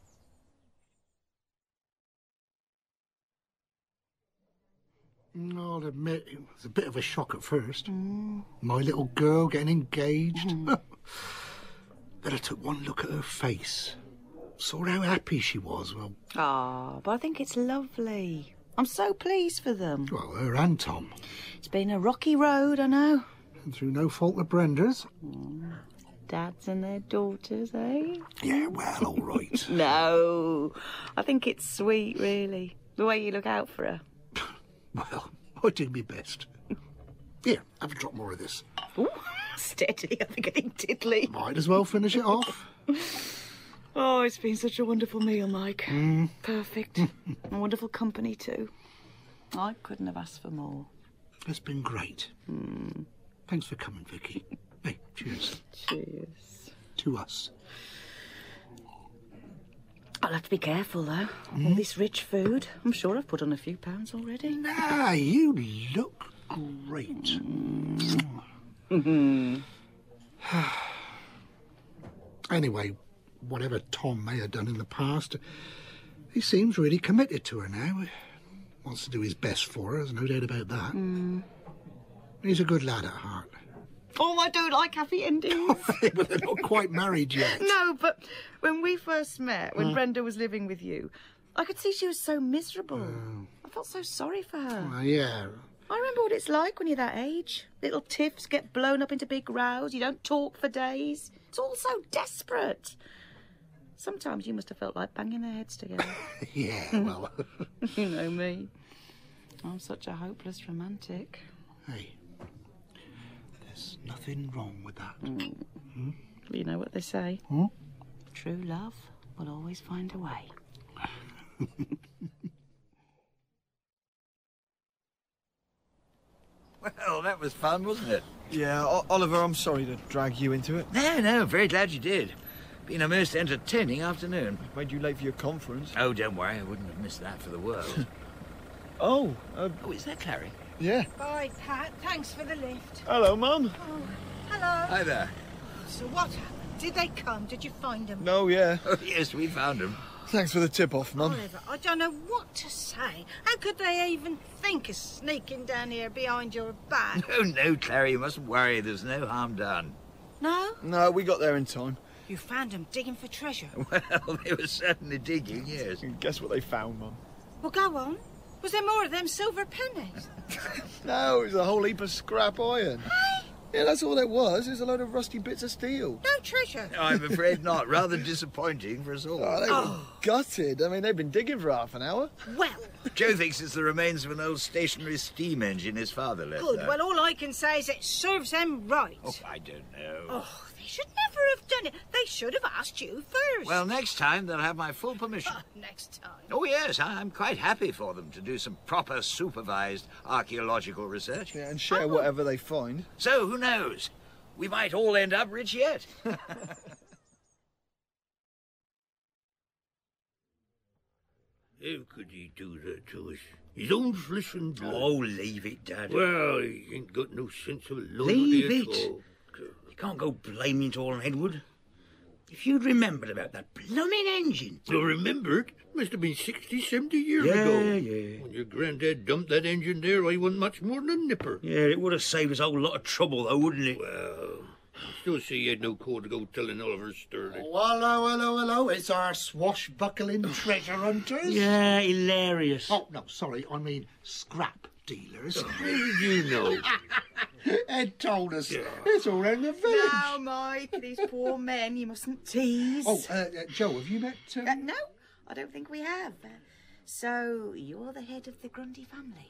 I'll admit it was a bit of a shock at first. My little girl getting engaged. Then I took one look at her face. Saw how happy she was. Well, but I think it's lovely. I'm so pleased for them. Well, her and Tom. It's been a rocky road, I know. And through no fault of Brenda's. Dads and their daughters, eh? Yeah, well, all right. No, I think it's sweet, really. The way you look out for her. Well, I do my best. Here, have a drop more of this. Ooh, steady, I'm getting tiddly. Might as well finish it off. Oh, it's been such a wonderful meal, Mike. Perfect. And wonderful company, too. I couldn't have asked for more. It's been great. Thanks for coming, Vicky. Hey, cheers. Cheers. To us. I'll have to be careful, though. All this rich food. I'm sure I've put on a few pounds already. Nah, you look great. Anyway, whatever Tom may have done in the past, he seems really committed to her now. Wants to do his best for her, there's no doubt about that. He's a good lad at heart. Oh, I don't like happy endings. But they're not quite married yet. No, but when we first met, when Brenda was living with you, I could see she was so miserable. I felt so sorry for her. Yeah. I remember what it's like when you're that age. Little tiffs get blown up into big rows. You don't talk for days. It's all so desperate. Sometimes you must have felt like banging their heads together. Yeah, well... You know me. I'm such a hopeless romantic. Hey, there's nothing wrong with that. You know what they say? True love will always find a way. Well, that was fun, wasn't it? Yeah, Oliver, I'm sorry to drag you into it. No, very glad you did. Been a most entertaining afternoon. Made you late for your conference. Oh, don't worry, I wouldn't have missed that for the world. Oh, is that Clary? Yeah. Bye, Pat. Thanks for the lift. Hello, Mum. Oh, hello. Hi there. So what happened? Did they come? Did you find them? No, yeah. Oh, yes, we found him. Thanks for the tip-off, Mum. Oliver, I don't know what to say. How could they even think of sneaking down here behind your back? No, Clary, you mustn't worry. There's no harm done. No? No, we got there in time. You found them digging for treasure? Well, they were certainly digging, yes. And guess what they found, Mum? Well, go on. Was there more of them silver pennies? No, it was a whole heap of scrap iron. Hey? Yeah, that's all it was. It was a load of rusty bits of steel. No treasure? No, I'm afraid not. Rather disappointing for us all. Oh, they were gutted. I mean, they've been digging for half an hour. Well... Joe thinks it's the remains of an old stationary steam engine his father left Good. there. Well, all I can say is it serves them right. Oh, I don't know. Oh, they should never have done it. They should have asked you first. Well, next time they'll have my full permission. Next time. Oh, yes, I'm quite happy for them to do some proper supervised archaeological research. Yeah, and share whatever they find. So, who knows? We might all end up rich yet. How could he do that to us? His own flesh and blood. Oh, leave it, Dad. Well, he ain't got no sense of Leave loyalty it. at all. You can't go blaming it all on Edward. If you'd remembered about that blooming engine... You remember it? Must have been 60, 70 years ago. Yeah. When your granddad dumped that engine there, I wasn't much more than a nipper. Yeah, it would have saved us a whole lot of trouble, though, wouldn't it? Well, I still say you had no call to go telling Oliver Sturdy. Oh, hello. It's our swashbuckling treasure hunters. Yeah, hilarious. Oh, no, sorry. I mean scrap dealers. How did you know? Ed told us. Yeah. It's all around the village. Now, Mike, these poor men, you mustn't tease. Oh, Joe, have you met... No, I don't think we have. So, you're the head of the Grundy family?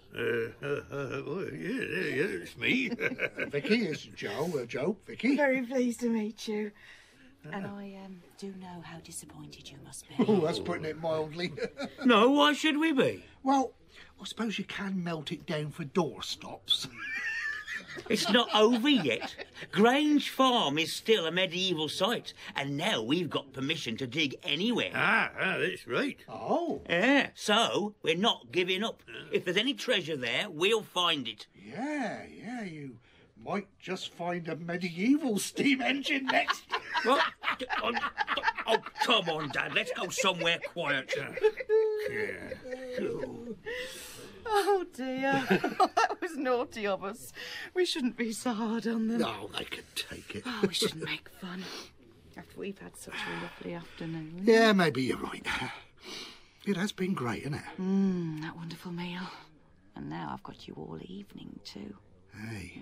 Yeah, it's me. Vicky, it's Joe, Vicky. Very pleased to meet you. And I do know how disappointed you must be. Oh, that's putting it mildly. No, why should we be? Well, I suppose you can melt it down for doorstops. It's not over yet. Grange Farm is still a medieval site, and now we've got permission to dig anywhere. That's right. Oh. Yeah, so we're not giving up. If there's any treasure there, we'll find it. Yeah, you might just find a medieval steam engine next. What? Oh, come on, Dad, let's go somewhere quiet. Oh, dear. That was naughty of us. We shouldn't be so hard on them. No, they can take it. Oh, we shouldn't make fun. After we've had such a lovely afternoon. Yeah, maybe you're right. It has been great, hasn't it? That wonderful meal. And now I've got you all evening, too. Hey.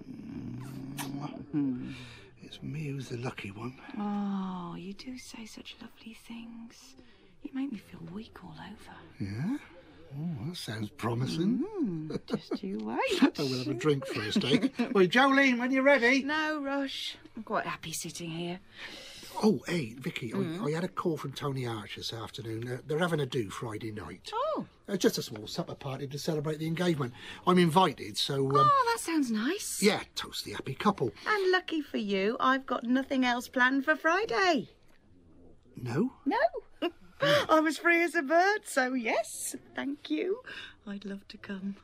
It's me who's the lucky one. Oh, you do say such lovely things. You make me feel weak all over. Yeah? Oh, that sounds promising. Just you wait. Oh, we'll have a drink first, eh? Wait, Jolene, when you're ready. No rush. I'm quite happy sitting here. Oh, hey, Vicky, I had a call from Tony Archer this afternoon. They're having a do Friday night. Oh. Just a small supper party to celebrate the engagement. I'm invited, so... Oh, that sounds nice. Yeah, toast the happy couple. And lucky for you, I've got nothing else planned for Friday. No? No. I was free as a bird, so yes, thank you. I'd love to come.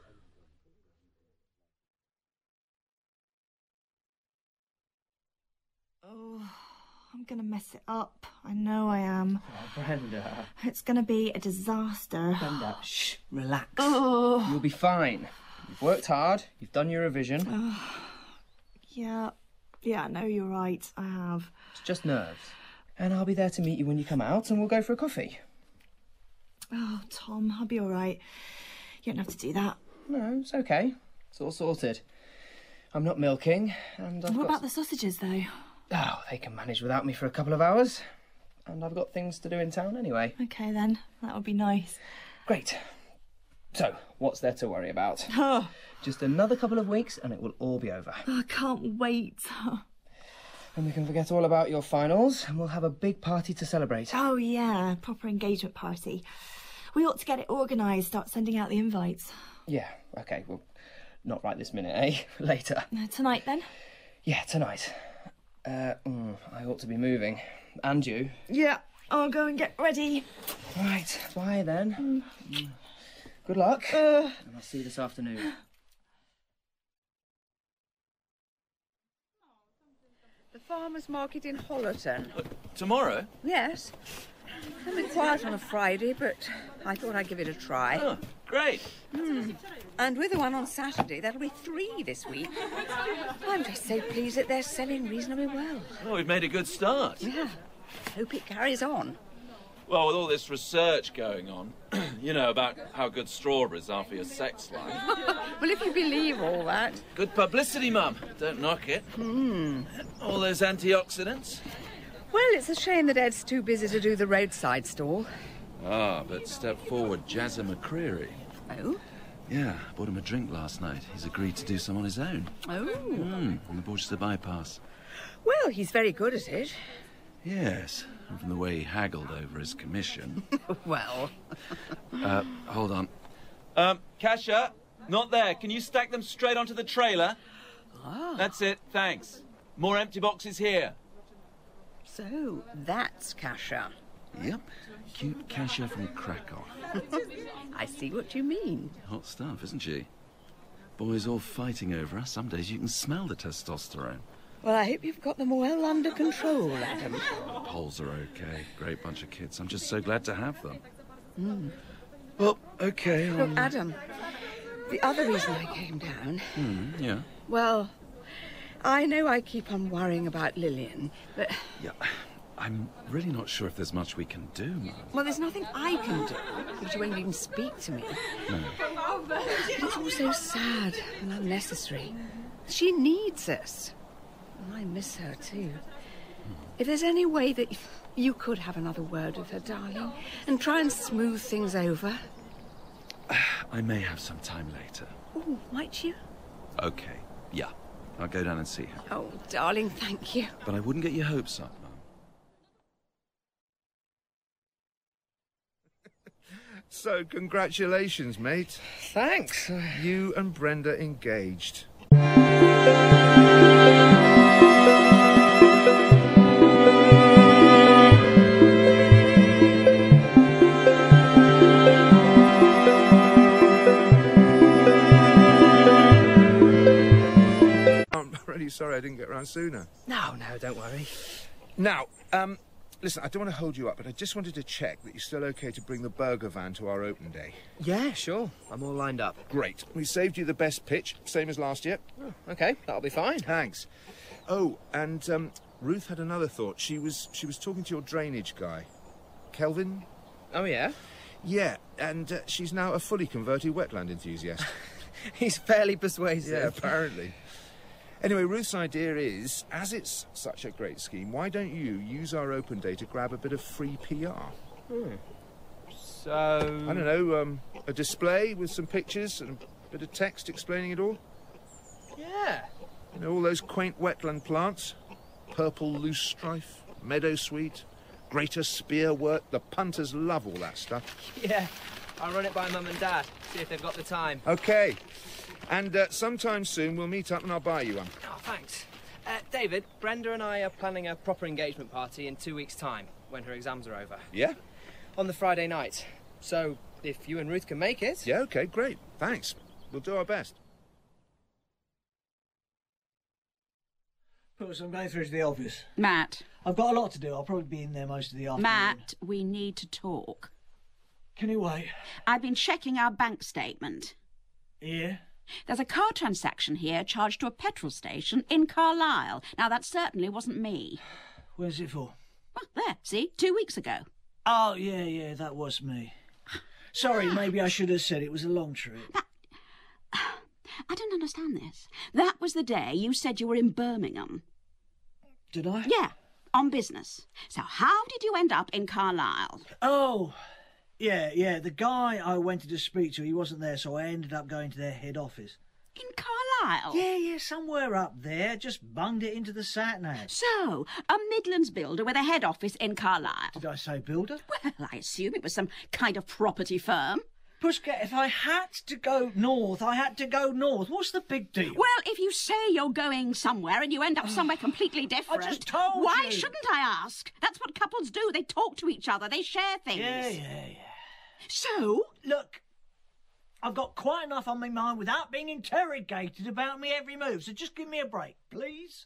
Oh, I'm going to mess it up. I know I am. Oh, Brenda. It's going to be a disaster. Brenda, shh, relax. Oh. You'll be fine. You've worked hard. You've done your revision. Yeah, Yeah, no, you're right. I have. It's just nerves. And I'll be there to meet you when you come out, and we'll go for a coffee. Oh, Tom, I'll be all right. You don't have to do that. No, it's okay. It's all sorted. I'm not milking, and What about the sausages, though? Oh, they can manage without me for a couple of hours. And I've got things to do in town anyway. Okay, then. That would be nice. Great. So, what's there to worry about? Oh. Just another couple of weeks and it will all be over. Oh, I can't wait. And we can forget all about your finals and we'll have a big party to celebrate. Oh, yeah. Proper engagement party. We ought to get it organised, start sending out the invites. Yeah, OK. Well, not right this minute, eh? Later. Tonight, then? Yeah, tonight. I ought to be moving. And you. Yeah, I'll go and get ready. Right, bye then. Good luck. And I'll see you this afternoon. The farmer's market in Hollerton. Tomorrow? Yes. I've been quiet on a Friday, but I thought I'd give it a try. Oh, great. And with the one on Saturday, that'll be 3 this week. I'm just so pleased that they're selling reasonably well. Well, we've made a good start. Yeah. Hope it carries on. Well, with all this research going on, you know, about how good strawberries are for your sex life. Well, if you believe all that. Good publicity, Mum. Don't knock it. All those antioxidants. Well, it's a shame that Ed's too busy to do the roadside stall. Ah, but step forward, Jazza McCreary. Oh? Yeah, bought him a drink last night. He's agreed to do some on his own. Oh. On the Borchester bypass. Well, he's very good at it. Yes, and from the way he haggled over his commission. Well. Hold on. Kasia, not there. Can you stack them straight onto the trailer? Ah. That's it, thanks. More empty boxes here. So, that's Kasia. Yep, cute Kasia from Krakow. I see what you mean. Hot stuff, isn't she? Boys all fighting over her. Some days you can smell the testosterone. Well, I hope you've got them well under control, Adam. Poles are okay. Great bunch of kids. I'm just so glad to have them. Mm. Well, okay. Look, Adam, the other reason I came down... Yeah? Well, I know I keep on worrying about Lillian, but... Yeah, I'm really not sure if there's much we can do, Mum. Well, there's nothing I can do, because you won't even speak to me. No. It's all so sad and unnecessary. She needs us. And I miss her, too. If there's any way that you could have another word with her, darling, and try and smooth things over. I may have some time later. Oh, might you? Okay, yeah. I'll go down and see her. Oh, darling, thank you. But I wouldn't get your hopes up, Mum. So, congratulations, mate. Thanks. You and Brenda engaged. I'm really sorry I didn't get around sooner. No, don't worry. Now, listen, I don't want to hold you up, but I just wanted to check that you're still okay to bring the burger van to our open day. Yeah, sure. I'm all lined up. Great. We saved you the best pitch, same as last year. Oh, OK, that'll be fine. Thanks. Oh, and Ruth had another thought. She was talking to your drainage guy, Kelvin. Oh, yeah? Yeah, and she's now a fully converted wetland enthusiast. He's fairly persuasive. Yeah, apparently. Anyway, Ruth's idea is, as it's such a great scheme, why don't you use our open day to grab a bit of free PR? So... I don't know, a display with some pictures and a bit of text explaining it all? Yeah. You know, all those quaint wetland plants. Purple loosestrife, meadowsweet, greater spearwort. The punters love all that stuff. Yeah, I'll run it by Mum and Dad, see if they've got the time. OK. And sometime soon we'll meet up and I'll buy you one. Oh, thanks. David, Brenda and I are planning a proper engagement party in 2 weeks' time, when her exams are over. Yeah? On the Friday night. So, if you and Ruth can make it... Yeah, OK, great. Thanks. We'll do our best. So I'm going through to the office. Matt. I've got a lot to do. I'll probably be in there most of the afternoon. Matt, we need to talk. Can you wait? I've been checking our bank statement. Yeah? There's a car transaction here charged to a petrol station in Carlisle. Now, that certainly wasn't me. Where's it for? Well, there, see, 2 weeks ago. Oh, yeah, that was me. Sorry, maybe I should have said it was a long trip. I don't understand this. That was the day you said you were in Birmingham. Did I? Yeah, on business. So how did you end up in Carlisle? Oh, yeah, the guy I wanted to speak to, he wasn't there, so I ended up going to their head office. In Carlisle? Yeah, somewhere up there. Just bunged it into the sat-nav. So, a Midlands builder with a head office in Carlisle. Did I say builder? Well, I assume it was some kind of property firm. Pussycat, if I had to go north, I had to go north. What's the big deal? Well, if you say you're going somewhere and you end up somewhere completely different... I just told you. Why shouldn't I ask? That's what couples do. They talk to each other. They share things. Yeah. So? Look, I've got quite enough on my mind without being interrogated about me every move, so just give me a break, please.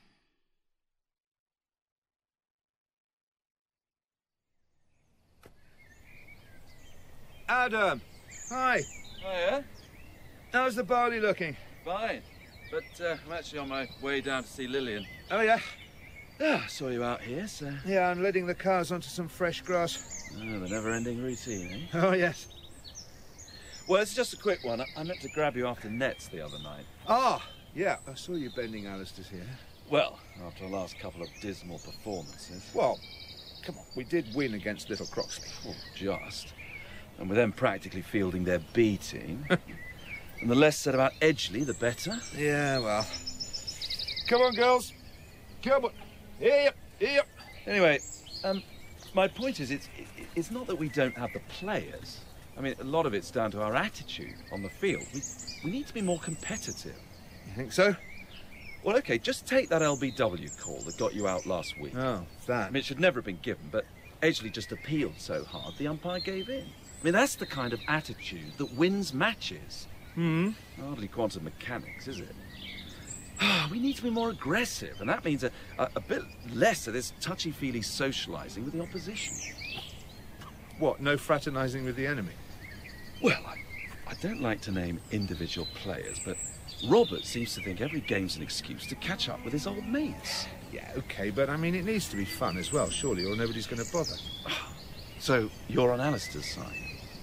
Adam! Hi! Hiya. How's the barley looking? Fine. But I'm actually on my way down to see Lillian. Oh, yeah? Yeah, I saw you out here, so... Yeah, I'm letting the cars onto some fresh grass. Oh, the never-ending routine, eh? Oh, yes. Well, it's just a quick one. I meant to grab you after nets the other night. Ah, yeah, I saw you bending Alistair's here. Well, after the last couple of dismal performances. Well, come on, we did win against Little Croxley. Oh, just. And with them practically fielding their B team. And the less said about Edgeley, the better. Yeah, well. Come on, girls. Come on. Here. Anyway, my point is, it's not that we don't have the players. I mean, a lot of it's down to our attitude on the field. We need to be more competitive. You think so? Well, OK, just take that LBW call that got you out last week. Oh, that. I mean, it should never have been given, but Edgeley just appealed so hard, the umpire gave in. I mean, that's the kind of attitude that wins matches. Hardly quantum mechanics, is it? We need to be more aggressive, and that means a bit less of this touchy-feely socialising with the opposition. What, no fraternising with the enemy? Well, I don't like to name individual players, but Robert seems to think every game's an excuse to catch up with his old mates. Yeah, OK, but I mean, it needs to be fun as well, surely, or nobody's going to bother. So, you're on Alistair's side?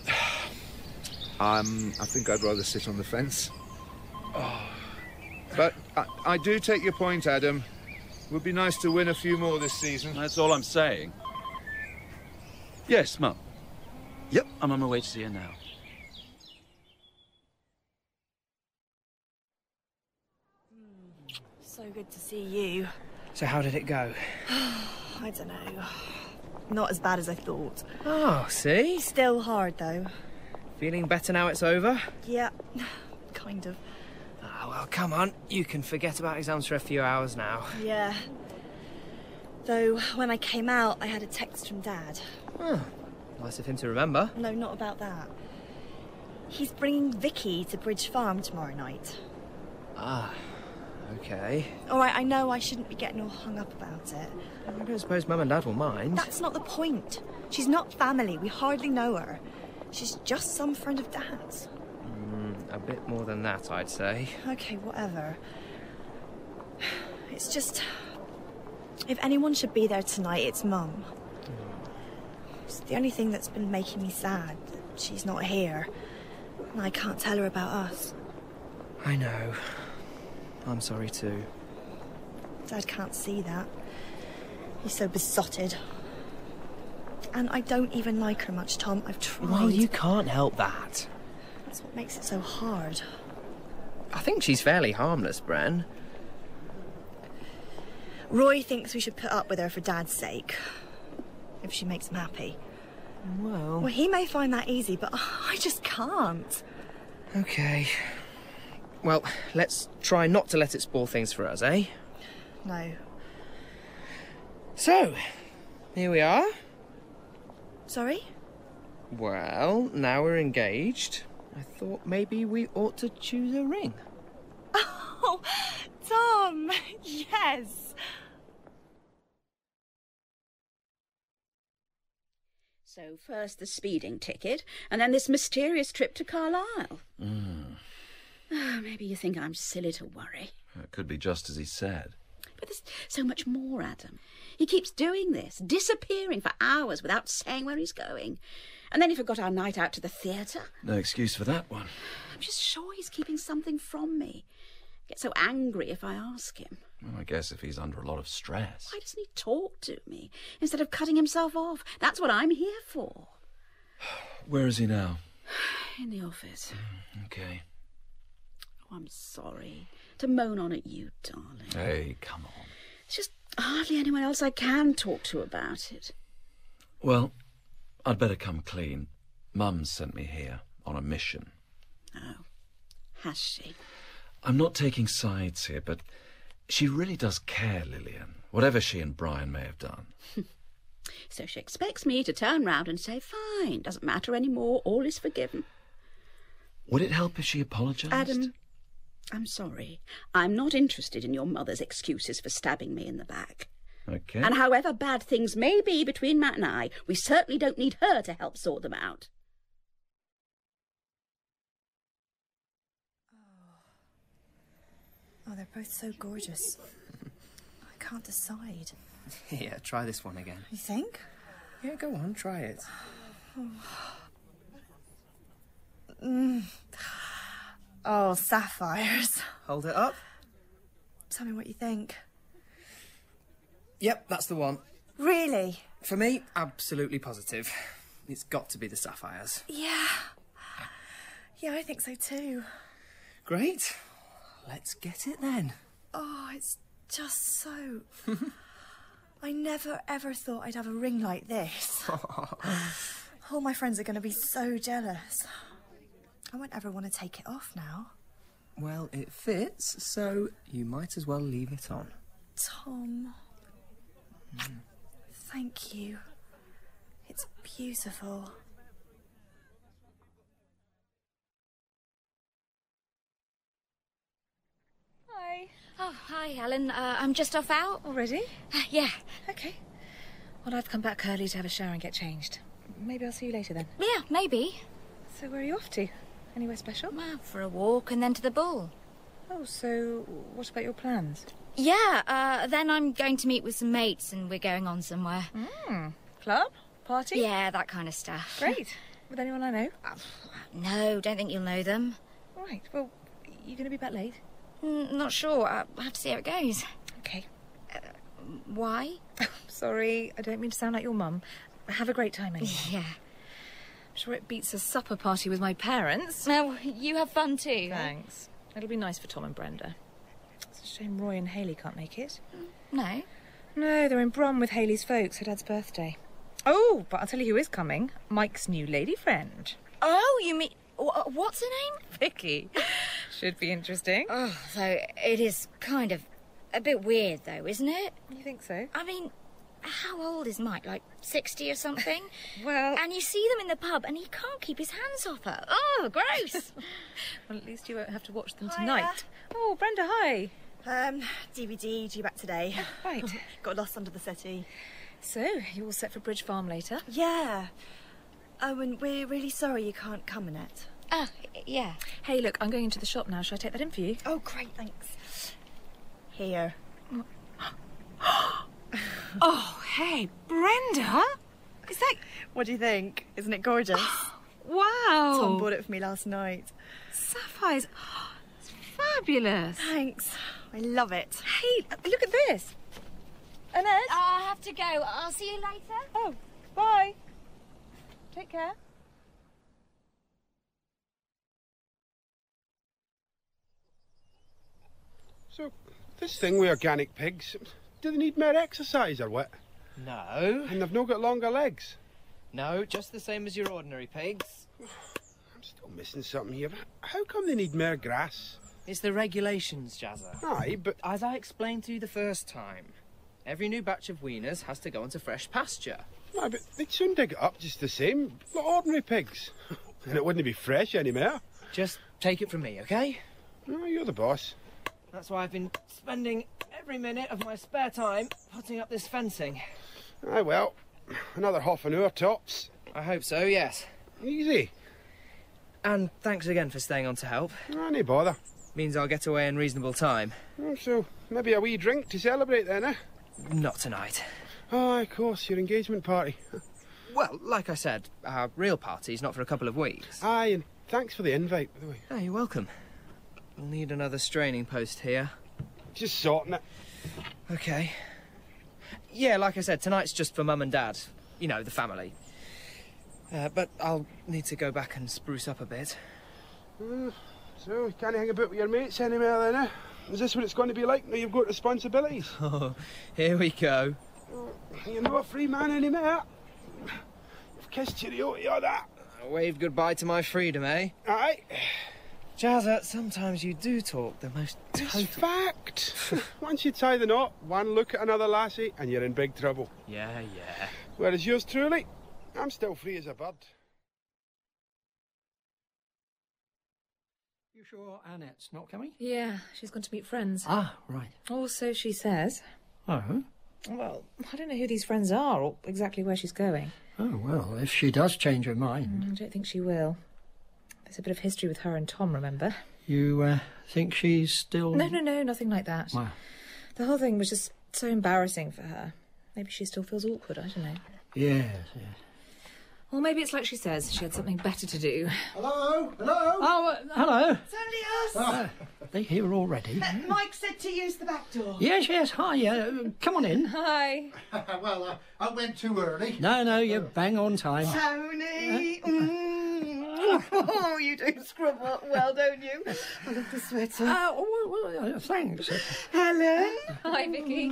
I think I'd rather sit on the fence. But I do take your point, Adam. Would be nice to win a few more this season. That's all I'm saying. Yes, Mum. Yep, I'm on my way to see her now. So good to see you. So how did it go? I don't know. Not as bad as I thought. Oh, see? Still hard, though. Feeling better now it's over? Yeah, kind of. Oh, well, come on. You can forget about exams for a few hours now. Yeah. Though, when I came out, I had a text from Dad. Oh, nice of him to remember. No, not about that. He's bringing Vicky to Bridge Farm tomorrow night. Ah, okay. All right, I know I shouldn't be getting all hung up about it. I don't suppose Mum and Dad will mind. That's not the point. She's not family. We hardly know her. She's just some friend of Dad's. A bit more than that, I'd say. Okay, whatever. It's just... if anyone should be there tonight, it's Mum. It's the only thing that's been making me sad, that she's not here. And I can't tell her about us. I know. I'm sorry too. Dad can't see that. He's so besotted. And I don't even like her much, Tom. I've tried. Well, you can't help that. That's what makes it so hard. I think she's fairly harmless, Bren. Roy thinks we should put up with her for Dad's sake. If she makes him happy. Well, he may find that easy, but I just can't. Okay. Well, let's try not to let it spoil things for us, eh? No. So, here we are. Sorry? Well, now we're engaged. I thought maybe we ought to choose a ring. Oh, Tom, yes. So first the speeding ticket, and then this mysterious trip to Carlisle. Maybe you think I'm silly to worry. It could be just as he said. But there's so much more, Adam. He keeps doing this, disappearing for hours without saying where he's going. And then he forgot our night out to the theatre. No excuse for that one. I'm just sure he's keeping something from me. I get so angry if I ask him. Well, I guess if he's under a lot of stress. Why doesn't he talk to me instead of cutting himself off? That's what I'm here for. Where is he now? In the office. Okay. Oh, I'm sorry to moan on at you, darling. Hey, come on. It's just hardly anyone else I can talk to about it. Well, I'd better come clean. Mum sent me here on a mission. Oh, has she? I'm not taking sides here, but she really does care, Lillian, whatever she and Brian may have done. So she expects me to turn round and say, fine, doesn't matter anymore, all is forgiven. Would it help if she apologised? Adam, I'm sorry. I'm not interested in your mother's excuses for stabbing me in the back. Okay. And however bad things may be between Matt and I, we certainly don't need her to help sort them out. Oh, they're both so gorgeous. I can't decide. Yeah, try this one again. You think? Yeah, go on, try it. Oh, sapphires. Hold it up. Tell me what you think. Yep, that's the one. Really? For me, absolutely positive. It's got to be the sapphires. Yeah. Yeah, I think so too. Great. Let's get it then. Oh, it's just so... I never ever thought I'd have a ring like this. All my friends are going to be so jealous. I won't ever want to take it off now. Well, it fits, so you might as well leave it on. Tom, thank you. It's beautiful. Hi. Oh, hi, Alan. I'm just off out. Already? Yeah. Okay. Well, I've come back early to have a shower and get changed. Maybe I'll see you later then. Yeah, maybe. So where are you off to? Anywhere special? Well, for a walk and then to the ball. Oh, so what about your plans? Yeah, then I'm going to meet with some mates and we're going on somewhere. Club? Party? Yeah, that kind of stuff. Great. With anyone I know? No, don't think you'll know them. Right, well, you going to be back late? Not sure. I'll have to see how it goes. Okay. Why? Sorry, I don't mean to sound like your mum. Have a great time anyway. Yeah. I'm sure it beats a supper party with my parents. No, you have fun too. Thanks. It'll be nice for Tom and Brenda. It's a shame Roy and Hayley can't make it. No? No, they're in Brom with Hayley's folks, her dad's birthday. Oh, but I'll tell you who is coming. Mike's new lady friend. Oh, you mean... What's her name? Vicky. Should be interesting. Oh, so it is kind of a bit weird, though, isn't it? You think so? I mean, how old is Mike? Like 60 or something? Well... And you see them in the pub and he can't keep his hands off her. Oh, gross. Well, at least you won't have to watch them tonight. Oh, Brenda, hi. DVD due back today. Right. Got lost under the settee. So, you all set for Bridge Farm later? Yeah. Oh, and we're really sorry you can't come, Annette. Oh, yeah. Hey, look, I'm going into the shop now. Shall I take that in for you? Oh, great, thanks. Here. Oh, hey, Brenda! Is that... What do you think? Isn't it gorgeous? Wow! Tom bought it for me last night. Sapphires. It's fabulous. Thanks. I love it. Hey, look at this. Annette? I have to go. I'll see you later. Oh, bye. Take care. So, this thing with organic pigs, do they need more exercise or what? No. And they've not got longer legs? No, just the same as your ordinary pigs. I'm still missing something here. How come they need more grass? It's the regulations, Jazza. Aye, but... As I explained to you the first time, every new batch of weaners has to go onto fresh pasture. Aye, but they'd soon dig it up just the same, like ordinary pigs. And it wouldn't be fresh anymore. Just take it from me, OK? No, you're the boss. That's why I've been spending every minute of my spare time putting up this fencing. Aye, well, another half an hour tops. I hope so, yes. Easy. And thanks again for staying on to help. No bother. Means I'll get away in reasonable time. So, maybe a wee drink to celebrate then, eh? Not tonight. Oh, of course, your engagement party. Well, like I said, our real party's not for a couple of weeks. Aye, and thanks for the invite, by the way. Oh, you're welcome. We'll need another straining post here. Just sorting it. OK. Yeah, like I said, tonight's just for Mum and Dad. You know, the family. But I'll need to go back and spruce up a bit. So, you can't hang about with your mates anymore then, eh? Is this what it's going to be like now you've got responsibilities? Oh, here we go. You're not a free man anymore. You've kissed cheerio, all that. I waved goodbye to my freedom, eh? Aye. Jazza, sometimes you do talk the most total... It's fact. Once you tie the knot, one look at another lassie and you're in big trouble. Yeah. Whereas yours truly, I'm still free as a bird. You sure Annette's not coming? Yeah, she's gone to meet friends. Ah, right. Or so she says. Oh? Well, I don't know who these friends are or exactly where she's going. Oh, well, if she does change her mind... I don't think she will. There's a bit of history with her and Tom, remember? You think she's still... No, nothing like that. Wow. The whole thing was just so embarrassing for her. Maybe she still feels awkward, I don't know. Yes. Or maybe it's like she says, she had something better to do. Hello? Oh, hello. It's only us. They here already? Mike said to use the back door. Yes, hi. Come on in. Hi. Well, I went too early. No, you're bang on time. Tony! Oh, you do scrub up well, don't you? I love the sweater. Thanks. Helen? Hi, Vicky.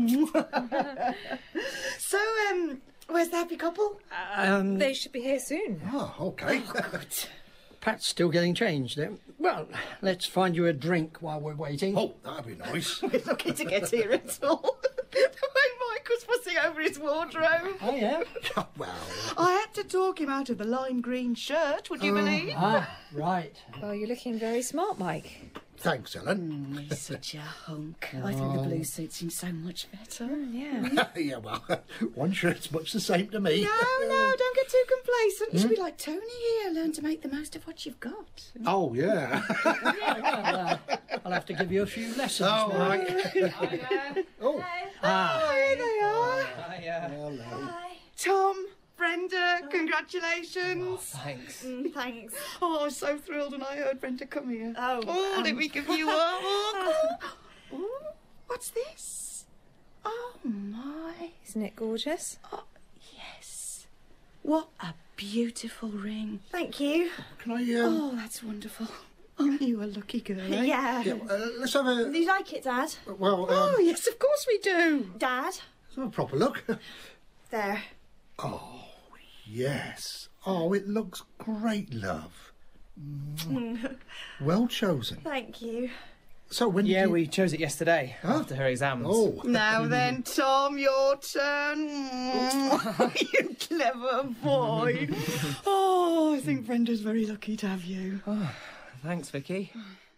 So, where's the happy couple? They should be here soon. Oh, OK. Good. Pat's still getting changed. Well, let's find you a drink while we're waiting. Oh, that'd be nice. We're lucky to get here at all. The way Mike was fussing over his wardrobe. Oh, yeah? Well... I had to talk him out of the lime green shirt, would you believe? Ah, right. Well, you're looking very smart, Mike. Thanks, Ellen. He's such a hunk. I think the blue suits him so much better. Yeah. Yeah, well, one shirt's much the same to me. No, don't get too complacent. You should be like Tony here. Learn to make the most of what you've got. Oh, yeah. Well, I'll have to give you a few lessons. Oh, Mike. Oh. Here they are. Hello. Tom, Brenda, congratulations. Thanks. Thanks. Oh, I was so thrilled when I heard Brenda come here. Oh, let me give you a hug. Oh, what's this? Oh, my. Isn't it gorgeous? Oh, yes. What a beautiful ring. Thank you. Can I, Oh, that's wonderful. Oh, you a lucky girl, eh? Yeah. let's have a... Do you like it, Dad? Well, Oh, yes, of course we do. Dad? let's have a proper look. There. Oh, yes. Oh, it looks great, love. Well chosen. Thank you. So when Yeah, did you... we chose it yesterday, after her exams. Oh. Now then, Tom, your turn. You clever boy. Oh, I think Brenda's very lucky to have you. Oh, thanks, Vicky.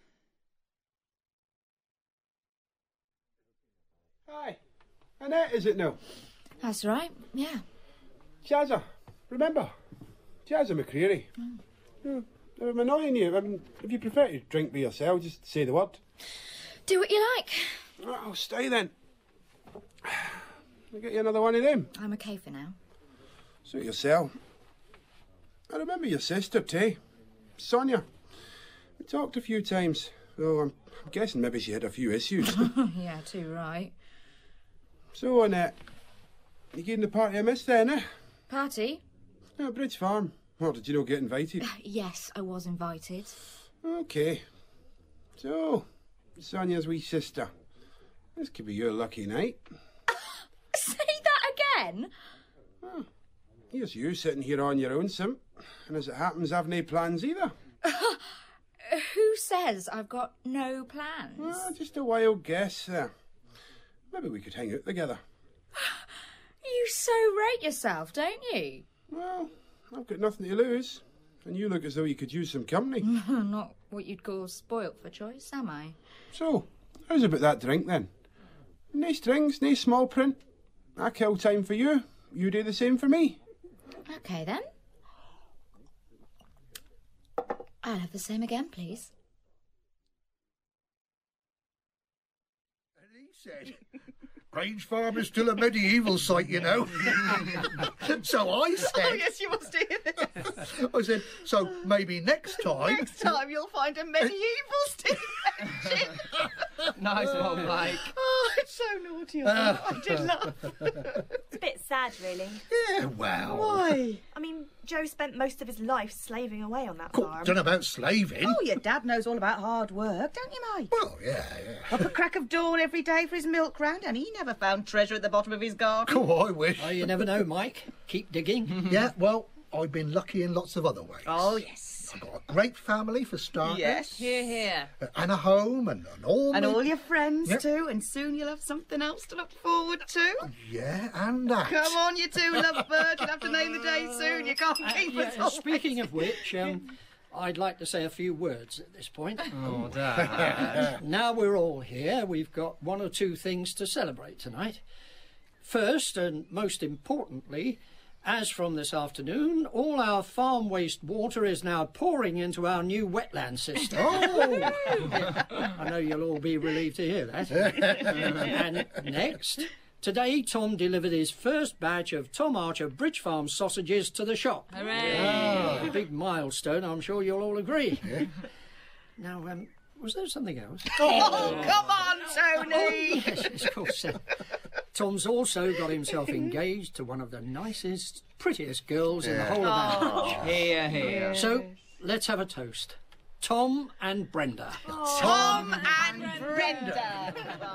Hi. Annette, is it now? That's right, yeah. Jazza. Remember? Jazza McCreary. I'm annoying you. I mean, if you prefer to drink by yourself, just say the word. Do what you like. I'll stay then. I'll get you another one of them. I'm okay for now. Suit yourself. I remember your sister, too. Sonia. We talked a few times. Though I'm guessing maybe she had a few issues. Yeah, too right. So, Annette, you getting the party I missed then, eh? Party? No, Bridge Farm. Or did you not get invited? Yes, I was invited. OK. So, Sonia's wee sister. This could be your lucky night. Say that again? Here's you sitting here on your own, Sim. And as it happens, I've no plans either. Who says I've got no plans? Well, just a wild guess. Maybe we could hang out together. You so rate yourself, don't you? Well, I've got nothing to lose. And you look as though you could use some company. Not what you'd call spoilt for choice, am I? So, how's about that drink then? No strings, no small print. I kill time for you. You do the same for me. Okay then. I'll have the same again, please. And he said, Grange Farm is still a medieval site, you know. So I said... Oh, yes, you must hear this. I said, so maybe next time... Next time you'll find a medieval steam engine. Nice one, Mike. Oh, it's so naughty. I did laugh. It's a bit sad, really. Yeah, well... Why? I mean, Joe spent most of his life slaving away on that farm. Don't know about slaving. Oh, your dad knows all about hard work, don't you, Mike? Well, yeah. Up at crack of dawn every day for his milk round, and he never found treasure at the bottom of his garden. Oh, I wish. Oh, you never know, Mike. Keep digging. Yeah, well, I've been lucky in lots of other ways. Oh, yes. I've got a great family, for starters. Yes. Hear, hear. And a home, and all And my... all your friends, Yep. too, and soon you'll have something else to look forward to. Yeah, and that. Come on, you two lovebirds. You'll have to name the day soon. You can't keep us all. Speaking of which, I'd like to say a few words at this point. Oh, Dad. Now we're all here, we've got one or two things to celebrate tonight. First, and most importantly, as from this afternoon, all our farm waste water is now pouring into our new wetland system. Oh! I know you'll all be relieved to hear that. And next, today Tom delivered his first batch of Tom Archer Bridge Farm sausages to the shop. Hooray! A big milestone, I'm sure you'll all agree. Now, was there something else? Oh, come on, Tony! Yes, of course. Tom's also got himself engaged to one of the nicest, prettiest girls in the whole of our village. Here, here. So, let's have a toast. Tom and Brenda. Tom and Brenda.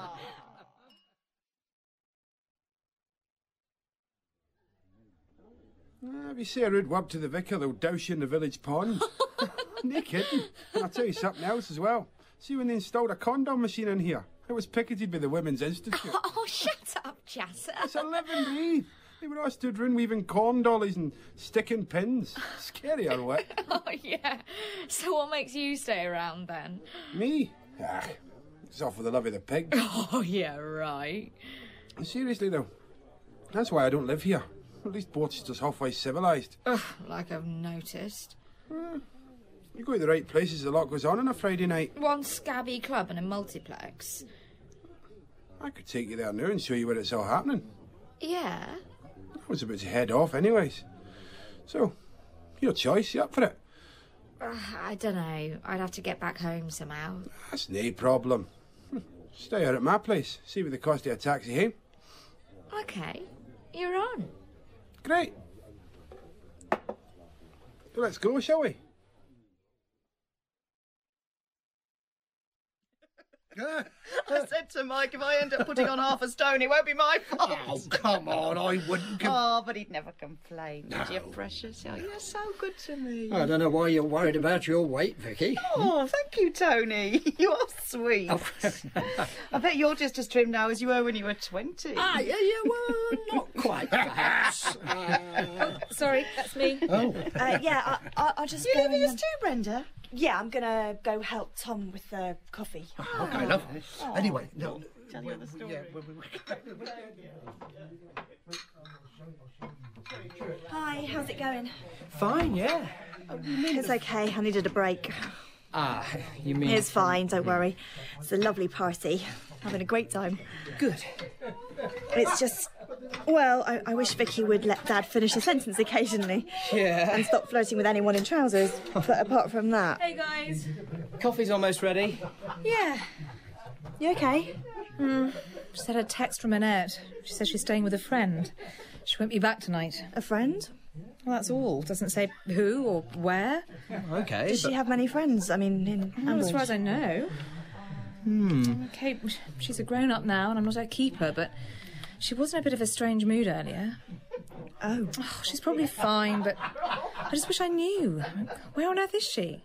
If you say a rude word to the vicar, they'll douse you in the village pond. No kidding. And I'll tell you something else as well. See, when they installed a condom machine in here, it was picketed by the Women's Institute. Oh, shut up, Jasser. It's a living breed. They were all stood round weaving corn dollies and sticking pins. Scary or what? Oh, yeah. So what makes you stay around, then? Me? It's all for the love of the pig. Oh, yeah, right. Seriously, though, that's why I don't live here. At least Porchester's halfway civilised. Ugh, like I've noticed. You go to the right places, a lot goes on a Friday night. One scabby club and a multiplex. I could take you there now and show you where it's all happening. Yeah. I was about to head off anyways. So, your choice, you up for it? I don't know. I'd have to get back home somehow. That's no problem. Stay here at my place, see what the cost of a taxi home. Okay. You're on. Great. Well, let's go, shall we? I said to Mike, if I end up putting on half a stone, it won't be my fault. Oh, come on, I wouldn't... Oh, but he'd never complain, would you, precious? Oh, you're so good to me. I don't know why you're worried about your weight, Vicky. Oh, thank you, Tony. You're sweet. I bet you're just as trim now as you were when you were 20. Yeah, well, not quite, perhaps. Sorry, that's me. Oh. Yeah, I'll just You go leaving and, us too, Brenda? Yeah, I'm gonna go help Tom with the coffee. Okay, love. Anyway, no... Tell the other story. Hi, how's it going? Fine, yeah. It's okay, I needed a break. Ah, you mean... It's fine, don't worry. It's a lovely party. Having a great time. Good. It's just... Well, I wish Vicky would let Dad finish a sentence occasionally. Yeah. And stop flirting with anyone in trousers. But apart from that... Hey, guys. Coffee's almost ready. Yeah. You okay? Just had a text from Annette. She says she's staying with a friend. She won't be back tonight. A friend? Well, that's all. Doesn't say who or where. Okay, Does she have many friends? I mean, in Not as Ambridge? far as I know. Okay, she's a grown-up now and I'm not her keeper, but she was in a bit of a strange mood earlier. Oh. She's probably fine, but I just wish I knew. Where on earth is she?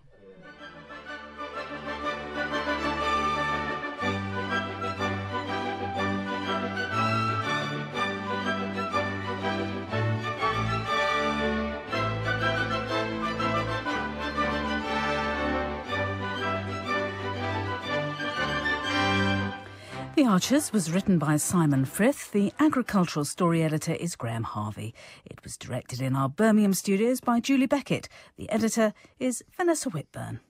The Archers was written by Simon Frith. The agricultural story editor is Graham Harvey. It was directed in our Birmingham studios by Julie Beckett. The editor is Vanessa Whitburn.